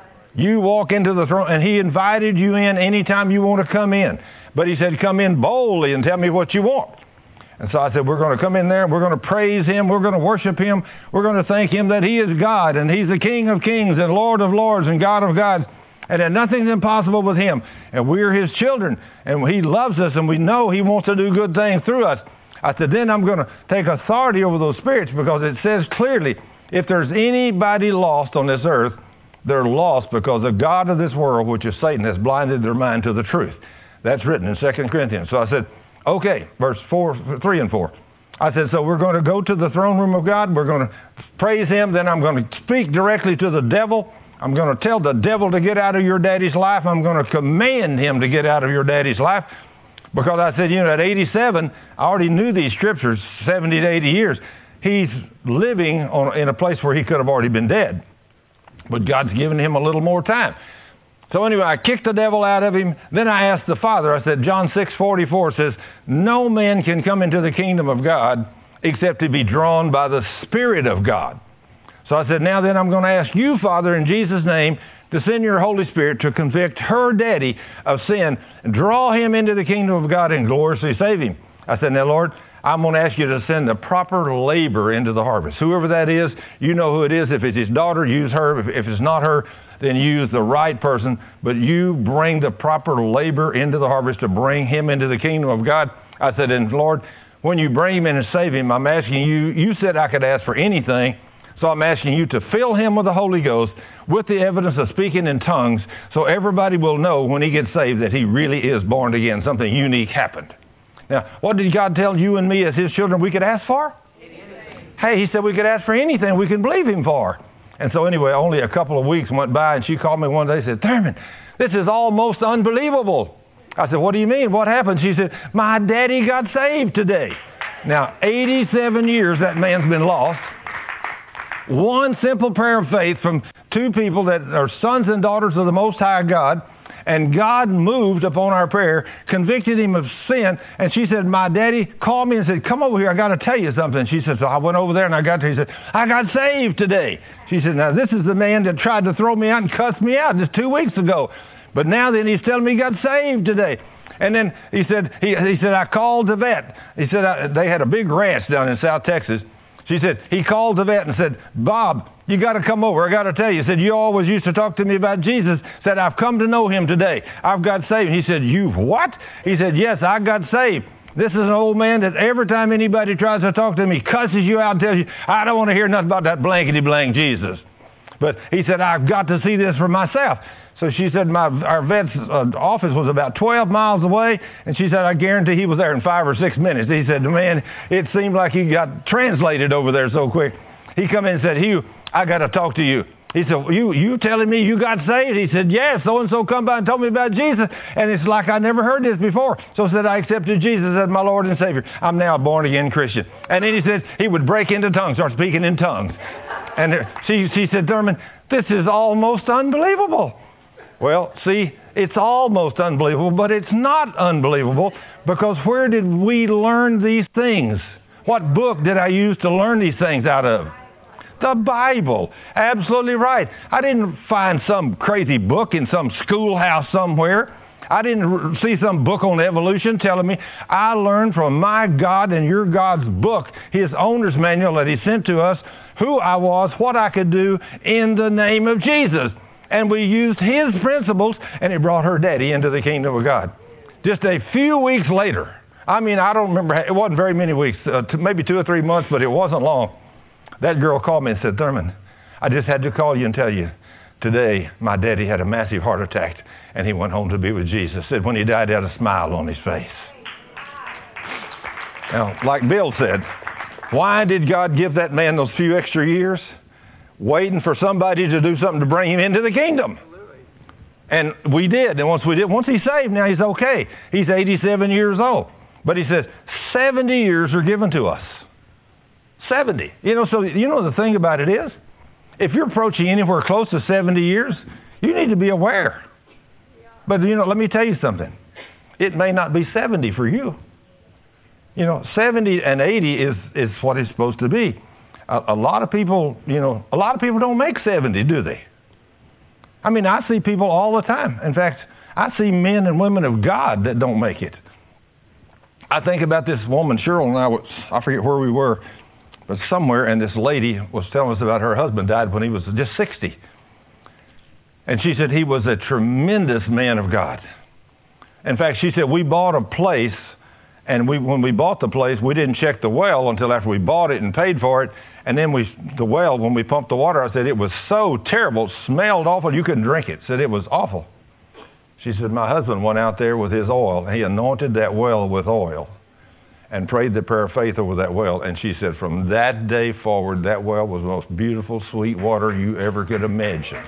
You walk into the throne, and He invited you in anytime you want to come in. But He said, come in boldly and tell me what you want. And so I said, we're going to come in there, and we're going to praise Him, we're going to worship Him, we're going to thank Him that He is God, and He's the King of kings and Lord of lords and God of gods, and that nothing's impossible with Him. And we're His children, and He loves us, and we know He wants to do good things through us. I said, then I'm going to take authority over those spirits, because it says clearly, if there's anybody lost on this earth, they're lost because the God of this world, which is Satan, has blinded their mind to the truth. That's written in 2 Corinthians. So I said, okay, verse 3 and 4. I said, so we're going to go to the throne room of God. We're going to praise Him. Then I'm going to speak directly to the devil. I'm going to tell the devil to get out of your daddy's life. I'm going to command him to get out of your daddy's life. Because I said, at 87, I already knew these scriptures, 70 to 80 years. He's living in a place where he could have already been dead. But God's given him a little more time. So anyway, I kicked the devil out of him. Then I asked the Father, I said, John 6:44 says, no man can come into the kingdom of God except to be drawn by the Spirit of God. So I said, now then I'm going to ask you, Father, in Jesus' name, to send your Holy Spirit to convict her daddy of sin, and draw him into the kingdom of God and gloriously save him. I said, now, Lord, I'm going to ask you to send the proper labor into the harvest. Whoever that is, you know who it is. If it's his daughter, use her. If it's not her, then use the right person. But you bring the proper labor into the harvest to bring him into the kingdom of God. I said, and Lord, when you bring him in and save him, I'm asking you said I could ask for anything. So I'm asking you to fill him with the Holy Ghost with the evidence of speaking in tongues, so everybody will know when he gets saved that he really is born again. Something unique happened. Now, what did God tell you and me as His children we could ask for? Anything. Hey, He said we could ask for anything we can believe Him for. And so anyway, only a couple of weeks went by, and she called me one day and said, Thurman, this is almost unbelievable. I said, what do you mean? What happened? She said, my daddy got saved today. Now, 87 years that man's been lost. One simple prayer of faith from two people that are sons and daughters of the Most High God, And God moved upon our prayer, convicted him of sin. And she said, my daddy called me and said, come over here, I got to tell you something. She said, so I went over there and I got to, he said, I got saved today. She said, now this is the man that tried to throw me out and cuss me out just 2 weeks ago. But now then he's telling me he got saved today. And then he said, I called the vet. He said, they had a big ranch down in South Texas. She said, he called the vet and said, Bob, you got to come over. I got to tell you. He said, you always used to talk to me about Jesus. Said, I've come to know him today. I've got saved. He said, you've what? He said, yes, I got saved. This is an old man that every time anybody tries to talk to him, he cusses you out and tells you, I don't want to hear nothing about that blankety-blank Jesus. But he said, I've got to see this for myself. So she said, our vet's office was about 12 miles away, and she said, I guarantee he was there in 5 or 6 minutes. He said, man, it seemed like he got translated over there so quick. He come in and said, Hugh, I got to talk to you. He said, you telling me you got saved? He said, yes, so-and-so come by and told me about Jesus, and it's like I never heard this before. So I said, I accepted Jesus as my Lord and Savior. I'm now a born-again Christian. And then he said he would break into tongues, start speaking in tongues. And she said, Thurman, this is almost unbelievable. Well, see, it's almost unbelievable, but it's not unbelievable, because where did we learn these things? What book did I use to learn these things out of? The Bible. Absolutely right. I didn't find some crazy book in some schoolhouse somewhere. I didn't see some book on evolution telling me. I learned from my God and your God's book, his owner's manual that he sent to us, who I was, what I could do in the name of Jesus. And we used his principles, and it brought her daddy into the kingdom of God. Just a few weeks later, I don't remember, it wasn't very many weeks, maybe 2 or 3 months, but it wasn't long. That girl called me and said, Thurman, I just had to call you and tell you, today my daddy had a massive heart attack, and he went home to be with Jesus. Said when he died, he had a smile on his face. Now, like Bill said, why did God give that man those few extra years? Waiting for somebody to do something to bring him into the kingdom. And we did. And once he's saved, now he's okay. He's 87 years old. But he says, 70 years are given to us. 70. So the thing about it is, if you're approaching anywhere close to 70 years, you need to be aware. But, let me tell you something. It may not be 70 for you. 70 and 80 is what it's supposed to be. A lot of people don't make 70, do they? I see people all the time. In fact, I see men and women of God that don't make it. I think about this woman, Cheryl, and I forget where we were, but somewhere, and this lady was telling us about her husband died when he was just 60. And she said he was a tremendous man of God. In fact, she said, we bought a place, and when we bought the place, we didn't check the well until after we bought it and paid for it. And then the well, when we pumped the water, I said it was so terrible, it smelled awful, you couldn't drink it. Said it was awful. She said, my husband went out there with his oil, and he anointed that well with oil and prayed the prayer of faith over that well. And she said, from that day forward, that well was the most beautiful, sweet water you ever could imagine.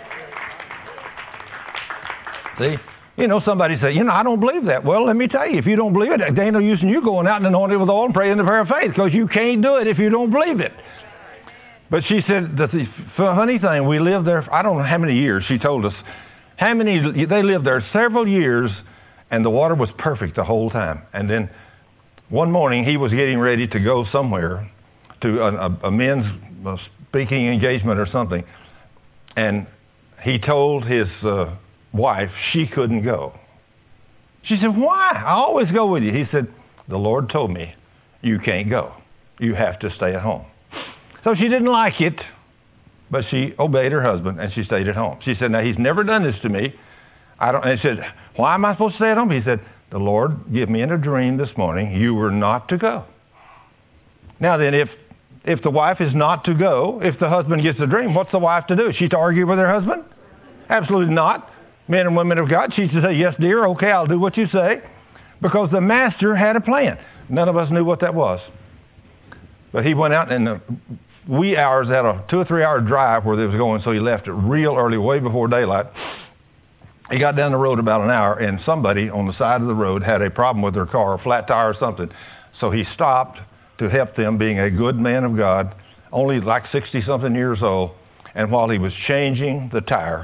See? Somebody say, I don't believe that. Well, let me tell you, if you don't believe it, there ain't no use in you going out and anointing with oil and praying the prayer of faith, because you can't do it if you don't believe it. But she said that the funny thing, we lived there, I don't know how many years, she told us. They lived there several years, and the water was perfect the whole time. And then one morning, he was getting ready to go somewhere to a men's speaking engagement or something. And he told his wife she couldn't go. She said, why? I always go with you. He said, the Lord told me you can't go. You have to stay at home. So she didn't like it, but she obeyed her husband and she stayed at home. She said, now he's never done this to me. And she said, why am I supposed to stay at home? He said, the Lord gave me in a dream this morning you were not to go. Now then, if the wife is not to go, if the husband gets a dream, what's the wife to do? Is she to argue with her husband? Absolutely not. Men and women of God, she should say, yes, dear, okay, I'll do what you say. Because the master had a plan. None of us knew what that was. But he went out in the wee hours, had a 2 or 3 hour drive where they was going, so he left it real early, way before daylight. He got down the road about an hour, and somebody on the side of the road had a problem with their car, a flat tire or something. So he stopped to help them, being a good man of God, only like 60-something years old. And while he was changing the tire,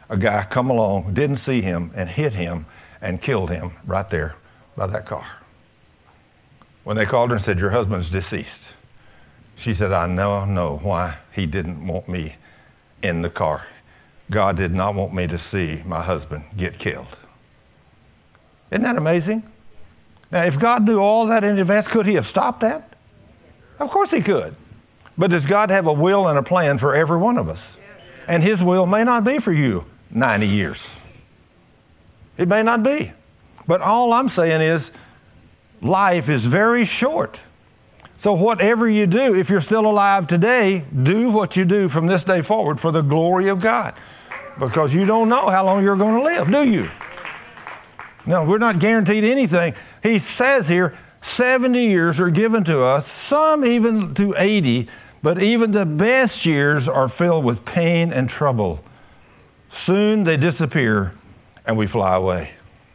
a guy come along, didn't see him, and hit him and killed him right there by that car. When they called her and said, your husband's deceased, she said, I now know why he didn't want me in the car. God did not want me to see my husband get killed. Isn't that amazing? Now, if God knew all that in advance, could he have stopped that? Of course he could. But does God have a will and a plan for every one of us? And his will may not be for you 90 years. It may not be. But all I'm saying is life is very short. So whatever you do, if you're still alive today, do what you do from this day forward for the glory of God. Because you don't know how long you're going to live, do you? No, we're not guaranteed anything. He says here, 70 years are given to us, some even to 80, but even the best years are filled with pain and trouble. Soon they disappear and we fly away.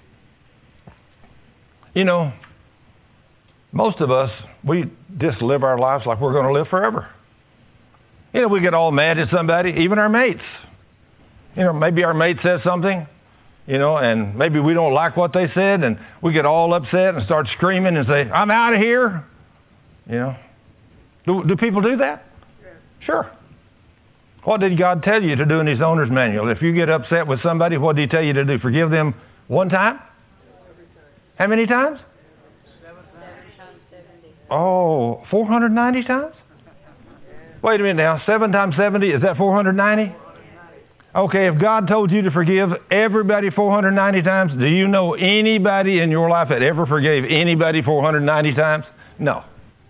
You know, most of us, we just live our lives like we're going to live forever. You know, we get all mad at somebody, even our mates. You know, maybe our mate says something, you know, and maybe we don't like what they said, and we get all upset and start screaming and say, I'm out of here. You know, do people do that? Sure. What did God tell you to do in his owner's manual? If you get upset with somebody, what did he tell you to do? Forgive them one time? How many times? 7 times 70. Oh, 490 times? Wait a minute now. 7 times 70, is that 490? Okay, if God told you to forgive everybody 490 times, do you know anybody in your life that ever forgave anybody 490 times? No.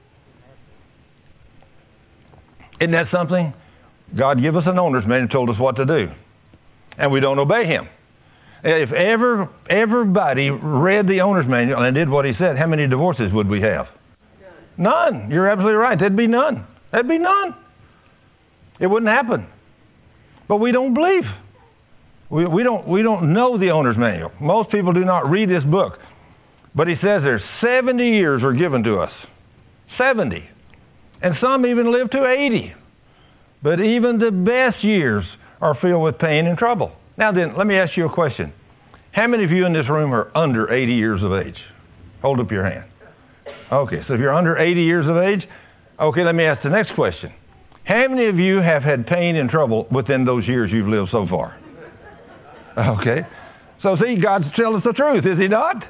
Isn't that something? God gave us an owner's manual and told us what to do. And we don't obey him. If everybody read the owner's manual and did what he said, how many divorces would we have? None. You're absolutely right. There'd be none. There'd be none. It wouldn't happen. But we don't believe. We don't know the owner's manual. Most people do not read this book. But he says there's 70 years are given to us. 70. And some even live to 80. But even the best years are filled with pain and trouble. Now then, let me ask you a question. How many of you in this room are under 80 years of age? Hold up your hand. Okay, so if you're under 80 years of age, okay, let me ask the next question. How many of you have had pain and trouble within those years you've lived so far? Okay. So see, God's telling us the truth, is he not?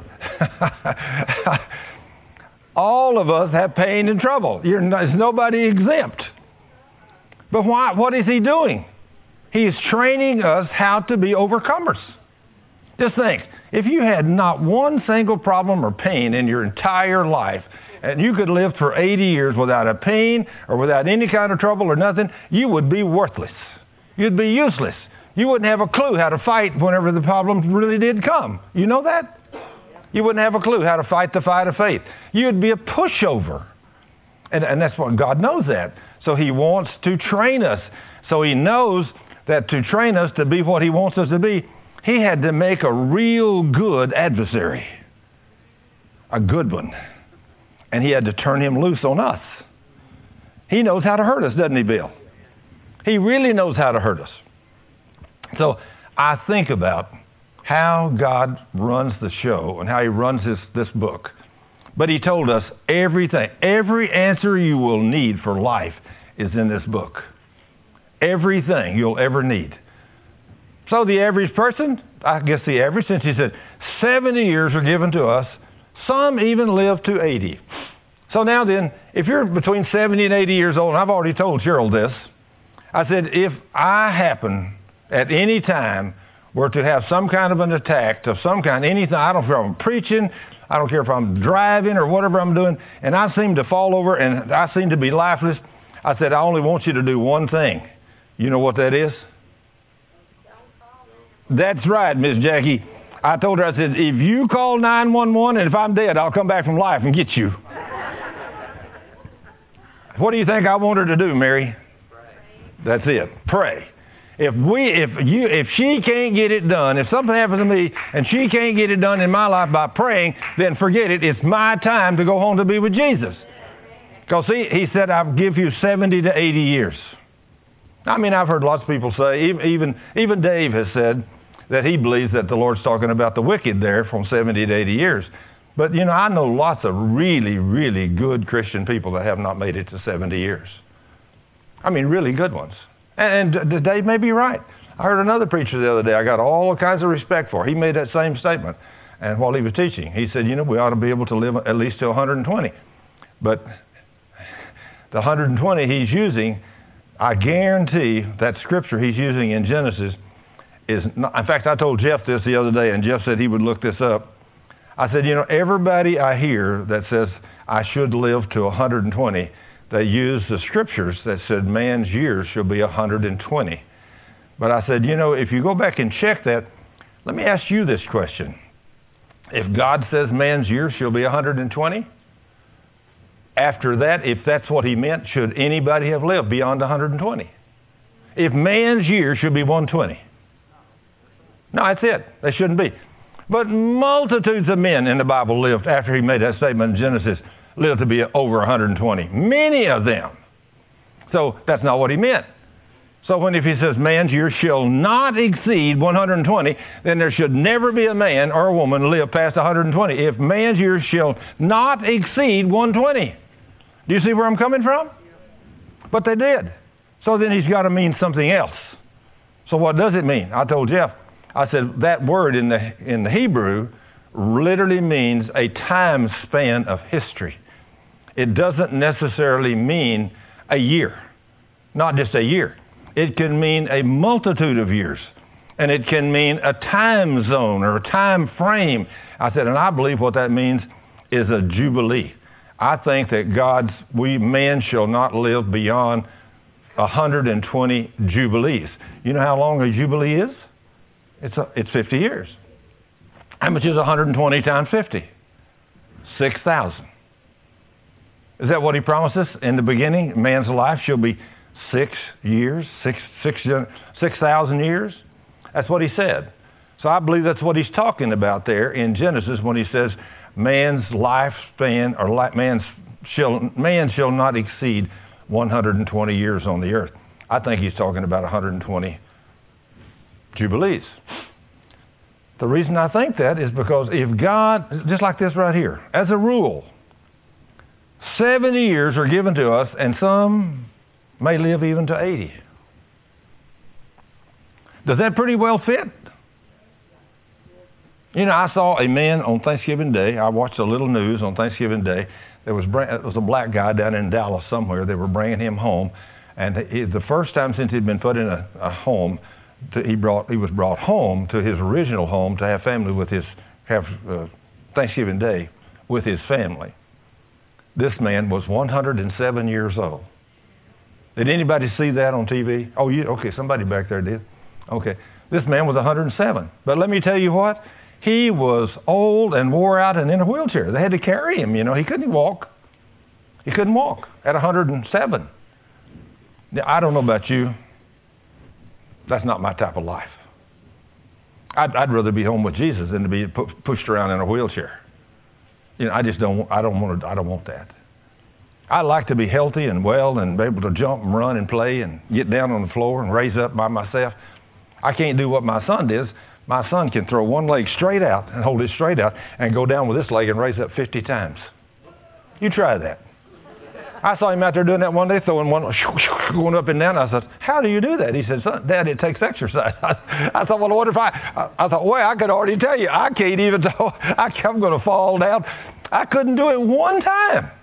All of us have pain and trouble. There's nobody exempt. But why? What is he doing? He is training us how to be overcomers. Just think, if you had not one single problem or pain in your entire life, and you could live for 80 years without a pain or without any kind of trouble or nothing, you would be worthless. You'd be useless. You wouldn't have a clue how to fight whenever the problem really did come. You know that? You wouldn't have a clue how to fight the fight of faith. You'd be a pushover. And that's what God knows that. So he wants to train us. So he knows that to train us to be what he wants us to be, he had to make a real good adversary. A good one. And he had to turn him loose on us. He knows how to hurt us, doesn't he, Bill? He really knows how to hurt us. So I think about how God runs the show and how he runs this book. But he told us everything, every answer you will need for life is in this book. Everything you'll ever need. So the average person, I guess the average, since he said 70 years are given to us, some even live to 80. So now then, if you're between 70 and 80 years old, and I've already told Cheryl this, I said, if I happen at any time were to have some kind of an attack of some kind, anything, I don't care if I'm preaching, I don't care if I'm driving or whatever I'm doing, and I seem to fall over and I seem to be lifeless, I said, I only want you to do one thing. You know what that is? That's right, Miss Jackie. I told her, I said, if you call 911 and if I'm dead, I'll come back from life and get you. What do you think I want her to do, Mary? That's it. Pray. If she can't get it done, if something happens to me and she can't get it done in my life by praying, then forget it. It's my time to go home to be with Jesus. Because see, he said, I'll give you 70 to 80 years. I mean, I've heard lots of people say, even Dave has said that he believes that the Lord's talking about the wicked there from 70 to 80 years. But, I know lots of really, really good Christian people that have not made it to 70 years. I mean, really good ones. And Dave may be right. I heard another preacher the other day I got all kinds of respect for. He made that same statement. And while he was teaching, he said, we ought to be able to live at least to 120. But the 120 he's using, I guarantee that scripture he's using in Genesis is not, in fact, I told Jeff this the other day, and Jeff said he would look this up. I said, everybody I hear that says I should live to 120, they use the scriptures that said man's years shall be 120. But I said, if you go back and check that, let me ask you this question. If God says man's years shall be 120, after that, if that's what he meant, should anybody have lived beyond 120? If man's years should be 120. No, that's it. They shouldn't be. But multitudes of men in the Bible lived after he made that statement in Genesis, lived to be over 120. Many of them. So that's not what he meant. So if he says man's years shall not exceed 120, then there should never be a man or a woman live past 120. If man's years shall not exceed 120. Do you see where I'm coming from? But they did. So then he's got to mean something else. So what does it mean? I told Jeff, I said that word in the Hebrew literally means a time span of history. It doesn't necessarily mean a year, not just a year. It can mean a multitude of years, and it can mean a time zone or a time frame. I said, and I believe what that means is a jubilee. I think that man shall not live beyond 120 jubilees. You know how long a jubilee is? It's 50 years. How much is 120 times 50? 6,000. Is that what he promises in the beginning? Man's life shall be 6 years, 6,000 years. That's what he said. So I believe that's what he's talking about there in Genesis when he says man's lifespan or man shall not exceed 120 years on the earth. I think he's talking about 120 jubilees. The reason I think that is because if God, just like this right here, as a rule, 70 years are given to us, and some may live even to 80. Does that pretty well fit? I saw a man on Thanksgiving Day. I watched a little news on Thanksgiving Day. It was a black guy down in Dallas somewhere. They were bringing him home. And the first time since he'd been put in a home, he was brought home to his original home to have family with have Thanksgiving Day with his family. This man was 107 years old. Did anybody see that on TV? Oh, okay, somebody back there did. Okay, this man was 107. But let me tell you what, he was old and wore out and in a wheelchair. They had to carry him, he couldn't walk. He couldn't walk at 107. Now, I don't know about you. That's not my type of life. I'd rather be home with Jesus than to be pushed around in a wheelchair. I don't want that. I like to be healthy and well and be able to jump and run and play and get down on the floor and raise up by myself. I can't do what my son does. My son can throw one leg straight out and hold it straight out and go down with this leg and raise up 50 times. You try that. I saw him out there doing that one day, throwing one, going up and down. I said, how do you do that? He said, son, Dad, it takes exercise. I thought, well, I wonder if I thought, well, I could already tell you, I can't even tell. I'm going to fall down. I couldn't do it one time.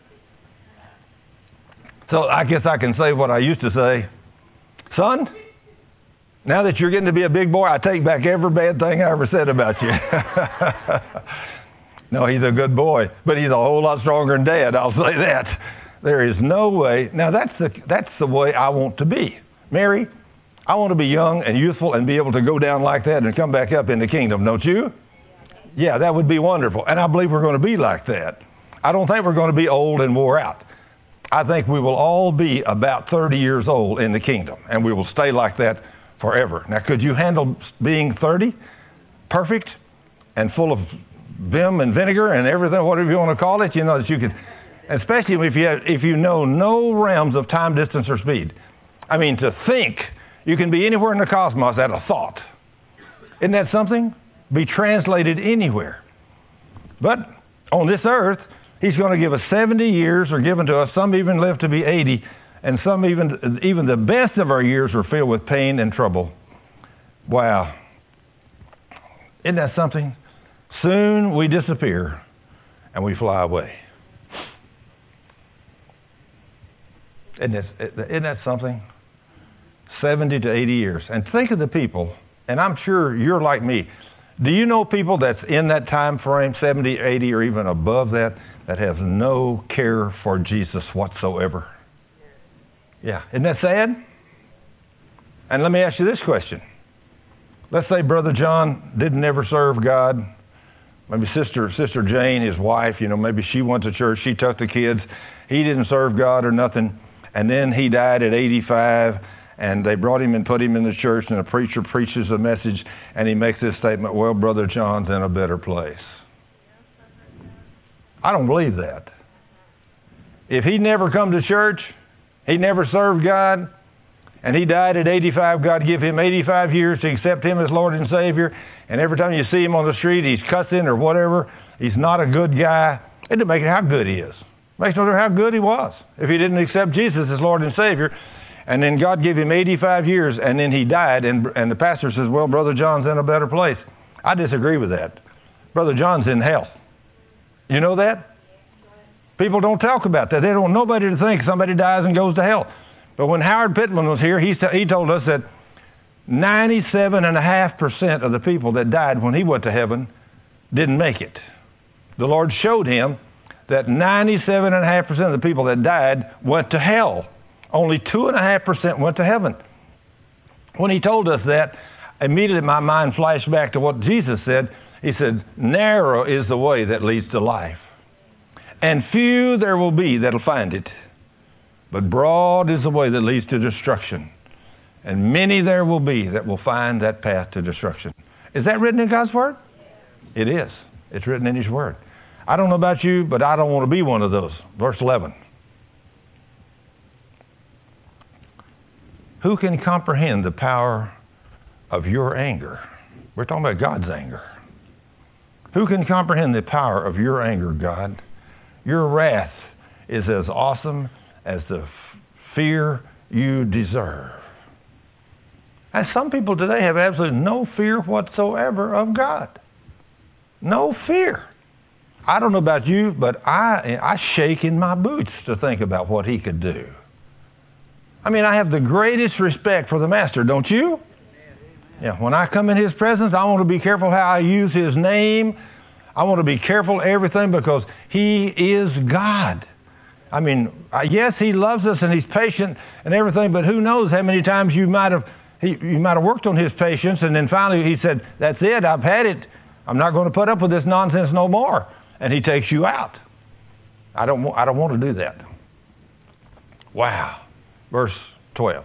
So I guess I can say what I used to say. Son, now that you're getting to be a big boy, I take back every bad thing I ever said about you. No, he's a good boy, but he's a whole lot stronger than Dad, I'll say that. There is no way. Now, that's the way I want to be. Mary, I want to be young and youthful and be able to go down like that and come back up in the kingdom, don't you? Yeah, that would be wonderful. And I believe we're going to be like that. I don't think we're going to be old and wore out. I think we will all be about 30 years old in the kingdom, and we will stay like that forever. Now, could you handle being 30, perfect, and full of vim and vinegar and everything, whatever you want to call it, that you could, especially if you know no realms of time, distance, or speed. I mean, to think you can be anywhere in the cosmos at a thought. Isn't that something? Be translated anywhere. But on this earth, he's going to give us 70 years, or given to us. Some even live to be 80, and some even the best of our years are filled with pain and trouble. Wow. Isn't that something? Soon we disappear and we fly away. Isn't that something? 70 to 80 years. And think of the people, and I'm sure you're like me. Do you know people that's in that time frame, 70, 80, or even above that has no care for Jesus whatsoever? Yeah. Isn't that sad? And let me ask you this question. Let's say Brother John didn't ever serve God. Maybe Sister Jane, his wife, maybe she went to church, she took the kids. He didn't serve God or nothing. And then he died at 85, and they brought him and put him in the church, and the preacher preaches a message, and he makes this statement, well, Brother John's in a better place. I don't believe that. If he never come to church, he never served God, and he died at 85, God give him 85 years to accept him as Lord and Savior, and every time you see him on the street, he's cussing or whatever, he's not a good guy. It doesn't make it how good he is. It makes no difference how good he was if he didn't accept Jesus as Lord and Savior. And then God gave him 85 years, and then he died, and the pastor says, well, Brother John's in a better place. I disagree with that. Brother John's in hell. You know that? People don't talk about that. They don't want nobody to think somebody dies and goes to hell. But when Howard Pittman was here, he told us that 97.5% of the people that died when he went to heaven didn't make it. The Lord showed him that 97.5% of the people that died went to hell. Only 2.5% went to heaven. When he told us that, immediately my mind flashed back to what Jesus said. He said, narrow is the way that leads to life, and few there will be that'll find it. But broad is the way that leads to destruction, and many there will be that will find that path to destruction. Is that written in God's Word? It is. It's written in His Word. I don't know about you, but I don't want to be one of those. Verse 11. Who can comprehend the power of your anger? We're talking about God's anger. Who can comprehend the power of your anger, God? Your wrath is as awesome as the fear you deserve. And some people today have absolutely no fear whatsoever of God. No fear. I don't know about you, but I shake in my boots to think about what He could do. I mean, I have the greatest respect for the Master, don't you? Yeah, when I come in His presence, I want to be careful how I use His name. I want to be careful everything because He is God. I mean, yes, He loves us and He's patient and everything, but who knows how many times you might have worked on His patience, and then finally He said, that's it, I've had it. I'm not going to put up with this nonsense no more. And He takes you out. I don't want to do that. Wow. Verse 12.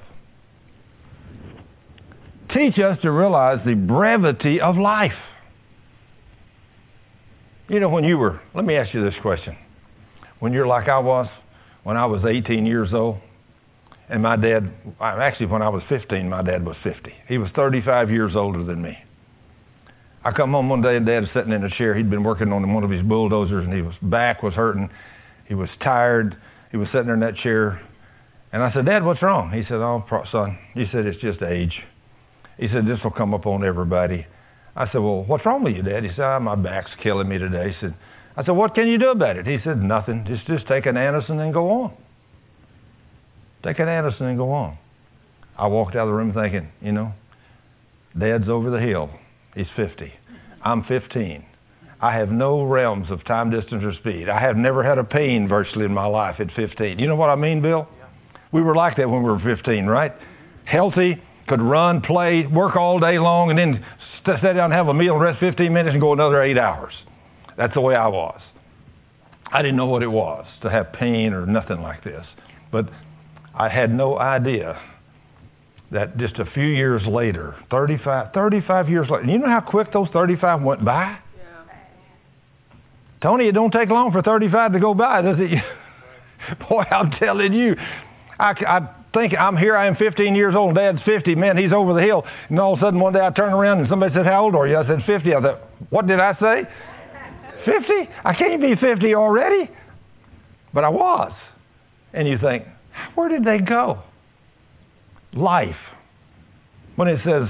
Teach us to realize the brevity of life. You know, let me ask you this question. When you're like I was, when I was 18 years old, and my dad, actually when I was 15, my dad was 50. He was 35 years older than me. I come home one day and Dad was sitting in a chair. He'd been working on one of his bulldozers, and his back was hurting. He was tired. He was sitting there in that chair. And I said, Dad, what's wrong? He said, oh, son. He said, it's just age. He said, this will come up on everybody. I said, well, what's wrong with you, Dad? He said, my back's killing me today. I said, what can you do about it? He said, nothing. Just take an Anacin and go on. Take an Anacin and go on. I walked out of the room thinking, Dad's over the hill. He's 50. I'm 15. I have no realms of time, distance, or speed. I have never had a pain virtually in my life at 15. You know what I mean, Bill? Yeah. We were like that when we were 15, right? Healthy, could run, play, work all day long, and then sit down and have a meal, rest 15 minutes, and go another 8 hours. That's the way I was. I didn't know what it was to have pain or nothing like this. But I had no idea that just a few years later, 35 years later, you know how quick those 35 went by? Yeah. Tony, it don't take long for 35 to go by, does it? Boy, I'm telling you, I think I am 15 years old, Dad's 50, man, he's over the hill. And all of a sudden one day I turned around and somebody said, how old are you? I said, 50. I thought, what did I say? 50? I can't be 50 already. But I was. And you think, where did they go? Life. When it says,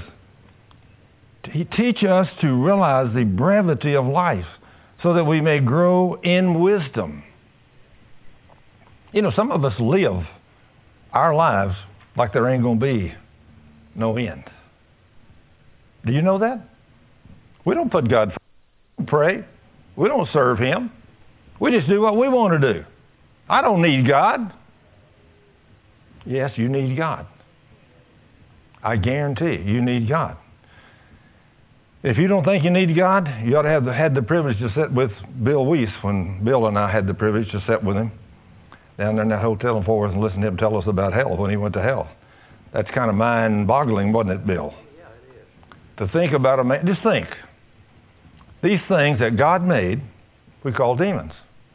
teach us to realize the brevity of life so that we may grow in wisdom. You know, some of us live our lives like there ain't going to be no end. Do you know that? We don't put God first. We pray. We don't serve Him. We just do what we want to do. I don't need God. Yes, you need God. I guarantee you need God. If you don't think you need God, you ought to have had the privilege to sit with Bill Weiss when Bill and I had the privilege to sit with him down there in that hotel in Fort Worth and listen to him tell us about hell when he went to hell. That's kind of mind-boggling, wasn't it, Bill? Yeah, it is. To think about a man. Just think. These things that God made, we call demons.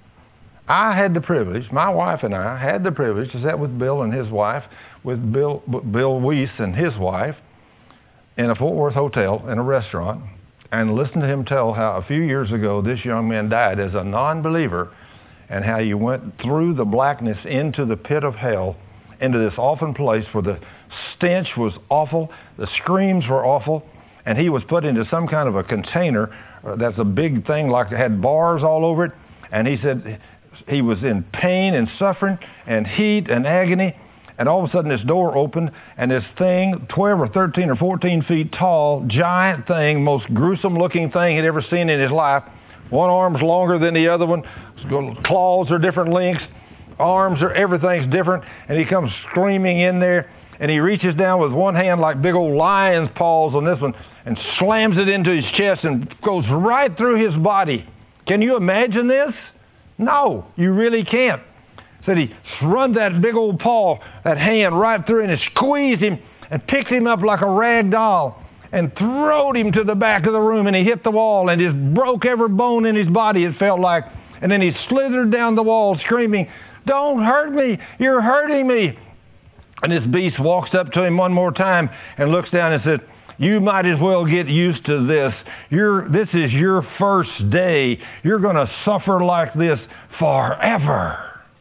I had the privilege, my wife and I had the privilege to sit with Bill and his wife, with Bill Weiss and his wife, in a Fort Worth hotel, in a restaurant, and listen to him tell how a few years ago this young man died as a non-believer and how you went through the blackness into the pit of hell, into this awful place where the stench was awful, the screams were awful, and he was put into some kind of a container that's a big thing like it had bars all over it, and he said he was in pain and suffering and heat and agony. And all of a sudden this door opened and this thing, 12 or 13 or 14 feet tall, giant thing, most gruesome looking thing he'd ever seen in his life. One arm's longer than the other one. Claws are different lengths. Arms are, everything's different. And he comes screaming in there and he reaches down with one hand like big old lion's paws on this one and slams it into his chest and goes right through his body. Can you imagine this? No, you really can't. Said he runs that big old paw, that hand right through and squeezed him and picked him up like a rag doll and throwed him to the back of the room and he hit the wall and just broke every bone in his body, it felt like. And then he slithered down the wall screaming, "Don't hurt me, you're hurting me." And this beast walks up to him one more time and looks down and said, "You might as well get used to this. This is your first day. You're going to suffer like this forever."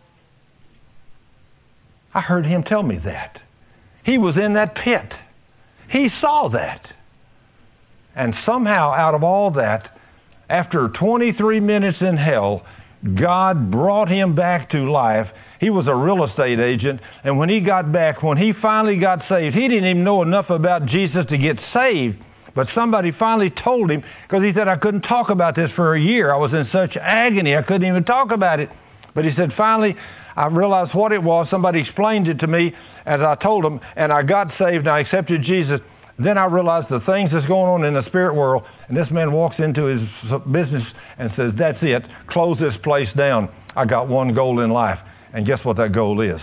I heard him tell me that. He was in that pit. He saw that. And somehow out of all that, after 23 minutes in hell, God brought him back to life. He was a real estate agent, and when he got back, when he finally got saved, he didn't even know enough about Jesus to get saved. But somebody finally told him, because he said, "I couldn't talk about this for a year. I was in such agony, I couldn't even talk about it." But he said, finally, I realized what it was. Somebody explained it to me as I told them, and I got saved and I accepted Jesus. Then I realized the things that's going on in the spirit world, and this man walks into his business and says, "That's it. Close this place down. I got one goal in life." And guess what that goal is?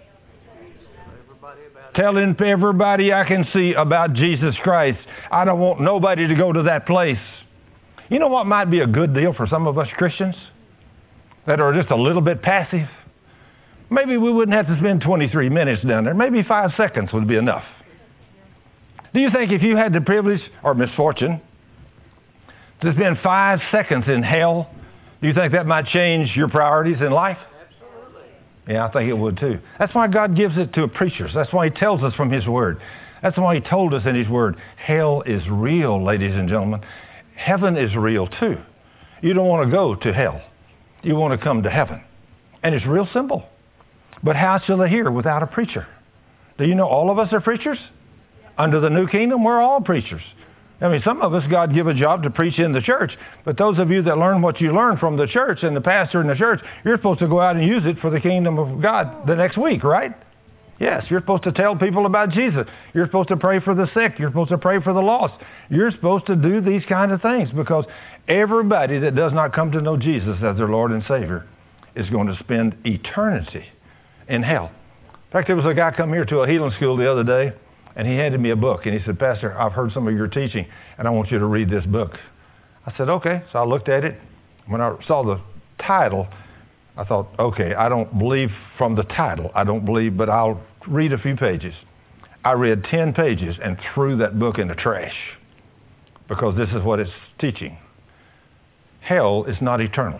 Telling everybody I can see about Jesus Christ. I don't want nobody to go to that place. You know what might be a good deal for some of us Christians that are just a little bit passive? Maybe we wouldn't have to spend 23 minutes down there. Maybe 5 seconds would be enough. Do you think if you had the privilege or misfortune to spend 5 seconds in hell, do you think that might change your priorities in life? Absolutely. Yeah, I think it would too. That's why God gives it to preachers. That's why He tells us from His Word. That's why He told us in His Word. Hell is real, ladies and gentlemen. Heaven is real too. You don't want to go to hell. You want to come to heaven. And it's real simple. But how shall they hear without a preacher? Do you know all of us are preachers? Under the new kingdom, we're all preachers. I mean, some of us, God give a job to preach in the church. But those of you that learn what you learn from the church and the pastor in the church, you're supposed to go out and use it for the kingdom of God the next week, right? Yes, you're supposed to tell people about Jesus. You're supposed to pray for the sick. You're supposed to pray for the lost. You're supposed to do these kind of things because everybody that does not come to know Jesus as their Lord and Savior is going to spend eternity in hell. In fact, there was a guy come here to a healing school the other day, and he handed me a book, and he said, "Pastor, I've heard some of your teaching, and I want you to read this book." I said, "Okay." So I looked at it. When I saw the title, I thought, okay, I don't believe from the title. I don't believe, but I'll read a few pages. I read 10 pages and threw that book in the trash because this is what it's teaching. Hell is not eternal.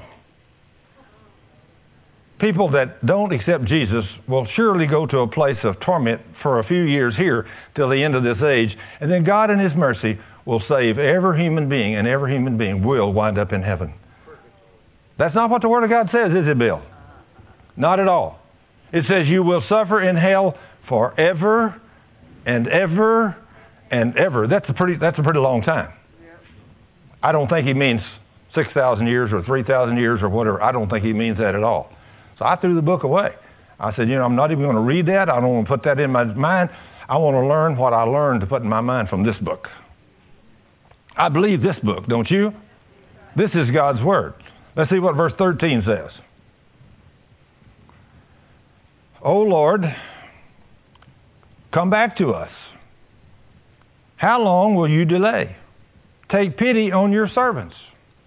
People that don't accept Jesus will surely go to a place of torment for a few years here till the end of this age, and then God in His mercy will save every human being, and every human being will wind up in heaven. That's not what the Word of God says, is it, Bill? Not at all. It says you will suffer in hell forever and ever and ever. That's a pretty long time. I don't think He means 6,000 years or 3,000 years or whatever. I don't think He means that at all. So I threw the book away. I said, I'm not even going to read that. I don't want to put that in my mind. I want to learn what I learned to put in my mind from this book. I believe this book, don't you? This is God's Word. Let's see what verse 13 says. O Lord, come back to us. How long will you delay? Take pity on your servants.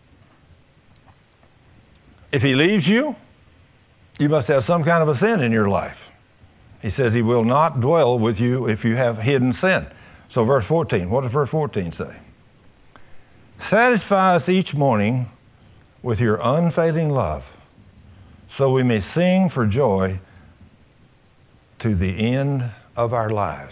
If He leaves you, you must have some kind of a sin in your life. He says He will not dwell with you if you have hidden sin. So verse 14, what does verse 14 say? Satisfy us each morning with your unfailing love, so we may sing for joy to the end of our lives.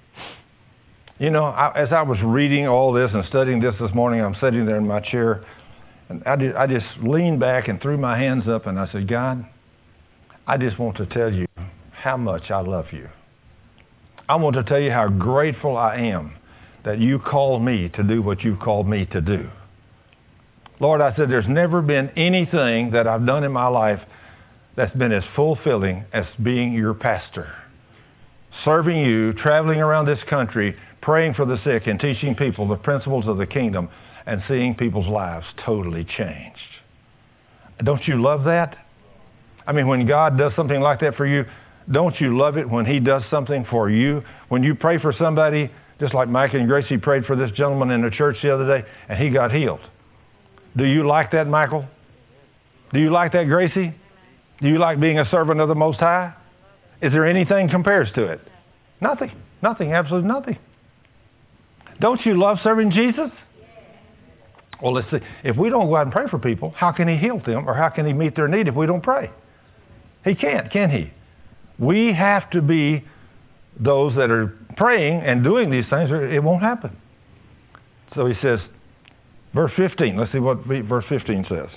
As I was reading all this and studying this morning, I'm sitting there in my chair, and I just leaned back and threw my hands up, and I said, God, I just want to tell you how much I love you. I want to tell you how grateful I am that you called me to do what you called me to do. Lord, I said, there's never been anything that I've done in my life that's been as fulfilling as being your pastor. Serving you, traveling around this country, praying for the sick and teaching people the principles of the kingdom and seeing people's lives totally changed. Don't you love that? I mean, when God does something like that for you, don't you love it when He does something for you? When you pray for somebody, just like Mike and Gracie prayed for this gentleman in the church the other day, and he got healed. Do you like that, Michael? Do you like that, Gracie? Do you like being a servant of the Most High? Is there anything compares to it? Nothing. Nothing. Absolutely nothing. Don't you love serving Jesus? Well, let's see. If we don't go out and pray for people, how can He heal them or how can He meet their need if we don't pray? He can't, can He? We have to be those that are praying and doing these things, or it won't happen. So He says, verse 15, let's see what verse 15 says.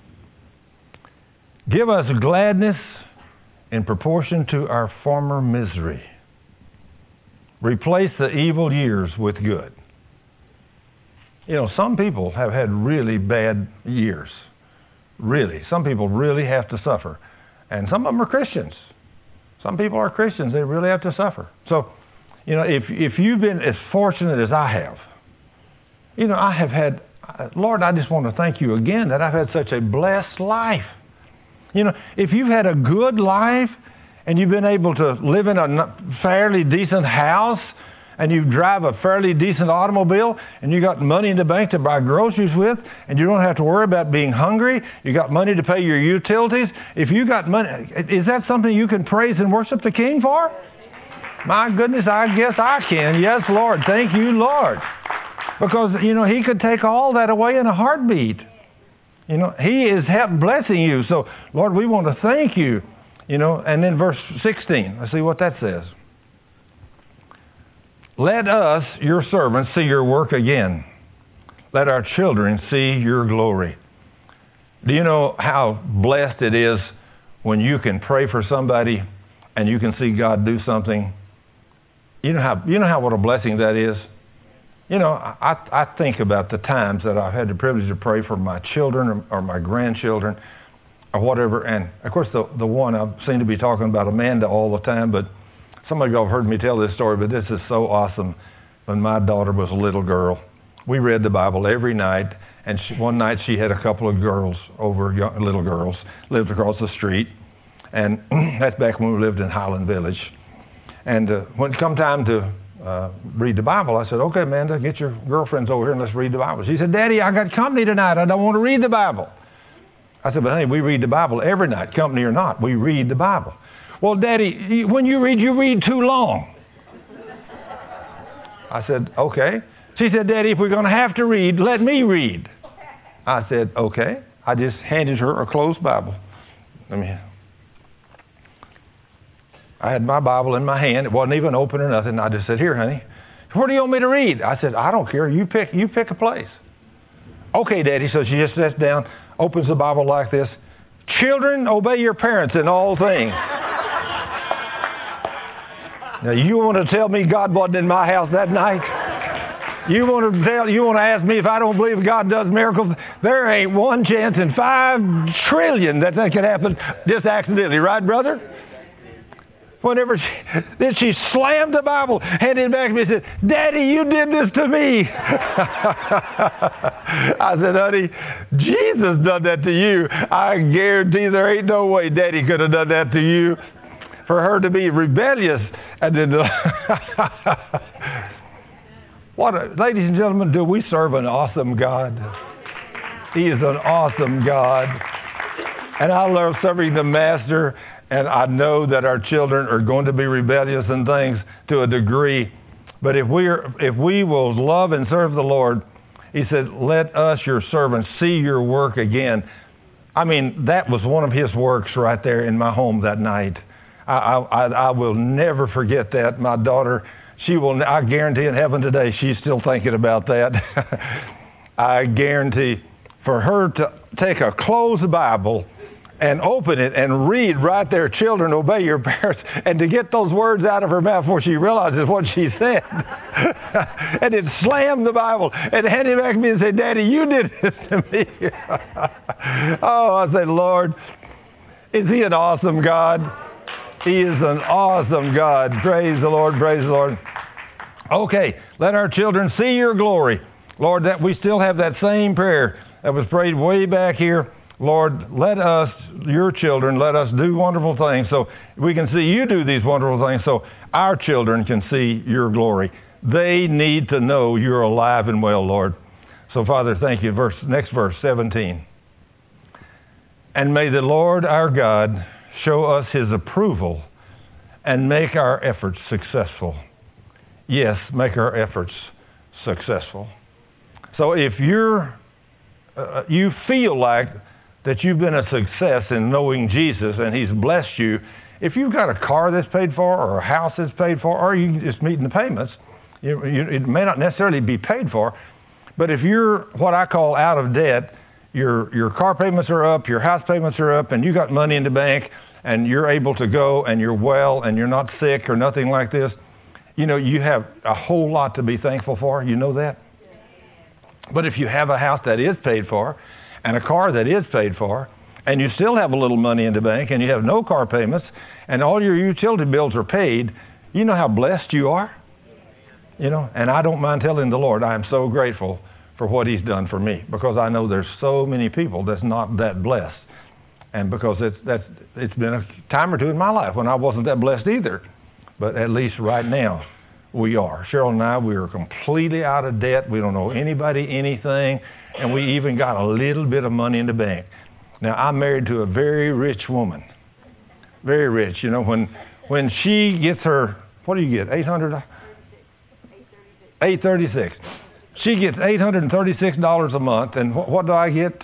Give us gladness in proportion to our former misery. Replace the evil years with good. Some people have had really bad years. Really. Some people really have to suffer. And some of them are Christians. Some people are Christians. They really have to suffer. So, if you've been as fortunate as I have, I have had, Lord, I just want to thank you again that I've had such a blessed life. If you've had a good life and you've been able to live in a fairly decent house and you drive a fairly decent automobile and you got money in the bank to buy groceries with and you don't have to worry about being hungry, you got money to pay your utilities, if you got money, is that something you can praise and worship the King for? My goodness, I guess I can. Yes, Lord. Thank you, Lord. Because, He could take all that away in a heartbeat. He is blessing you. So, Lord, we want to thank you. And then verse 16, let's see what that says. Let us, your servants, see your work again. Let our children see your glory. Do you know how blessed it is when you can pray for somebody and you can see God do something? You know how what a blessing that is? I think about the times that I've had the privilege to pray for my children or my grandchildren or whatever. And, of course, the one I seem to be talking about Amanda all the time, but some of you have heard me tell this story, but this is so awesome. When my daughter was a little girl, we read the Bible every night, and one night she had a couple of girls little girls, lived across the street, and that's back when we lived in Highland Village. And when it come time to read the Bible, I said, okay, Amanda, get your girlfriends over here and let's read the Bible. She said, Daddy, I got company tonight. I don't want to read the Bible. I said, but honey, we read the Bible every night, company or not. We read the Bible. Well, Daddy, when you read too long. I said, okay. She said, Daddy, if we're going to have to read, let me read. I said, okay. I just handed her a closed Bible. I had my Bible in my hand. It wasn't even open or nothing. I just said, here, honey, where do you want me to read? I said, I don't care. You pick a place. Okay, Daddy. So she just sits down, opens the Bible like this. Children, obey your parents in all things. Now, you want to tell me God wasn't in my house that night? You want to ask me if I don't believe God does miracles? There ain't one chance in 5 trillion that could happen just accidentally, right, brother? Whenever she slammed the Bible, handed it back to me, and said, Daddy, you did this to me. I said, honey, Jesus done that to you. I guarantee there ain't no way Daddy could have done that to you. For her to be rebellious and then ladies and gentlemen, do we serve an awesome God? He is an awesome God. And I love serving the Master, and I know that our children are going to be rebellious in things to a degree. But if we will love and serve the Lord, he said, let us, your servants, see your work again. I mean, that was one of his works right there in my home that night. I will never forget that. My daughter, I guarantee in heaven today, she's still thinking about that. I guarantee for her to take a closed Bible and open it and read right there, children, obey your parents, and to get those words out of her mouth before she realizes what she said. And it slammed the Bible and handed it back to me and said, Daddy, you did this to me. Oh, I said, Lord, is he an awesome God? He is an awesome God. Praise the Lord, praise the Lord. Okay, let our children see your glory. Lord, that we still have that same prayer that was prayed way back here. Lord, let us, your children, let us do wonderful things so we can see you do these wonderful things so our children can see your glory. They need to know you're alive and well, Lord. So, Father, thank you. Next verse, 17. And may the Lord our God show us his approval and make our efforts successful. Yes, make our efforts successful. So if you feel like that you've been a success in knowing Jesus and he's blessed you, if you've got a car that's paid for or a house that's paid for, or you just meeting the payments, it may not necessarily be paid for, but if you're what I call out of debt, your car payments are up, your house payments are up, and you got money in the bank, and you're able to go, and you're well, and you're not sick or nothing like this, you have a whole lot to be thankful for. You know that? But if you have a house that is paid for, and a car that is paid for, and you still have a little money in the bank, and you have no car payments, and all your utility bills are paid, you know how blessed you are? And I don't mind telling the Lord, I am so grateful for what he's done for me, because I know there's so many people that's not that blessed. And because it's been a time or two in my life when I wasn't that blessed either. But at least right now, we are. Cheryl and I, we are completely out of debt. We don't owe anybody anything. And we even got a little bit of money in the bank. Now, I'm married to a very rich woman. Very rich. When she gets her, what do you get, 800? 836. She gets $836 a month. And what do I get?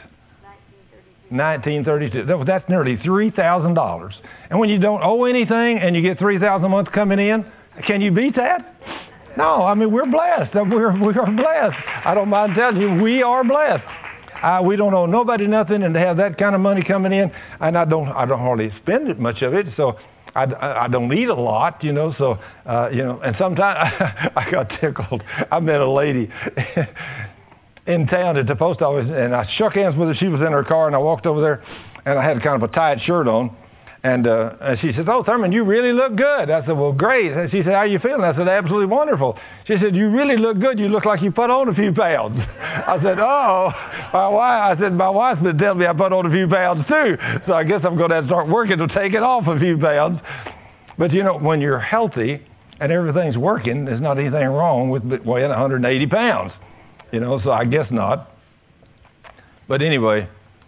$1932. That's nearly $3,000. And when you don't owe anything and you get $3,000 a month coming in, can you beat that? No, I mean, we're blessed. We are blessed. I don't mind telling you, we are blessed. We don't owe nobody nothing, and to have that kind of money coming in, and I don't hardly spend it, much of it, so I don't eat a lot, so, and sometimes I got tickled. I met a lady in town at the post office, and I shook hands with her. She was in her car, and I walked over there, and I had kind of a tight shirt on. And she said, oh, Thurman, you really look good. I said, well, great. And she said, how are you feeling? I said, absolutely wonderful. She said, you really look good. You look like you put on a few pounds. I said, oh, my wife's been telling me I put on a few pounds too. So I guess I'm going to have to start working to take it off a few pounds. But, when you're healthy and everything's working, there's not anything wrong with weighing 180 pounds. So I guess not. But anyway,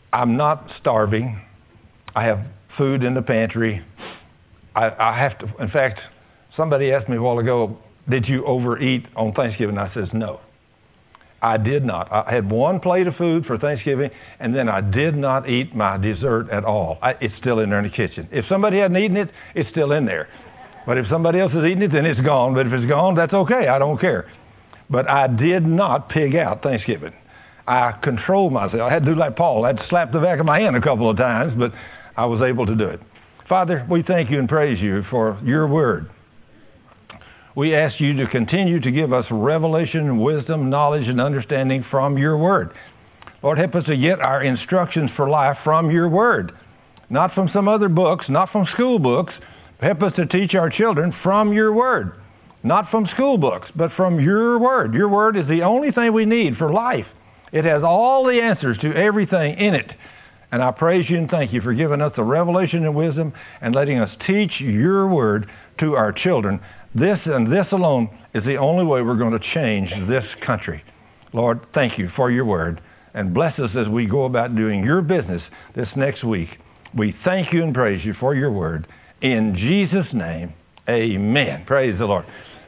I'm not starving. I have food in the pantry. I have to, in fact, somebody asked me a while ago, did you overeat on Thanksgiving? I says, no. I did not. I had one plate of food for Thanksgiving, and then I did not eat my dessert at all. It's still in there in the kitchen. If somebody hadn't eaten it, it's still in there. But if somebody else has eaten it, then it's gone. But if it's gone, that's okay. I don't care. But I did not pig out Thanksgiving. I controlled myself. I had to do like Paul. I had to slap the back of my hand a couple of times, but I was able to do it. Father, we thank you and praise you for your word. We ask you to continue to give us revelation, wisdom, knowledge, and understanding from your word. Lord, help us to get our instructions for life from your word, not from some other books, not from school books. Help us to teach our children from your word, not from school books, but from your word. Your word is the only thing we need for life. It has all the answers to everything in it. And I praise you and thank you for giving us the revelation and wisdom and letting us teach your word to our children. This and this alone is the only way we're going to change this country. Lord, thank you for your word, and bless us as we go about doing your business this next week. We thank you and praise you for your word. In Jesus' name, amen. Praise the Lord.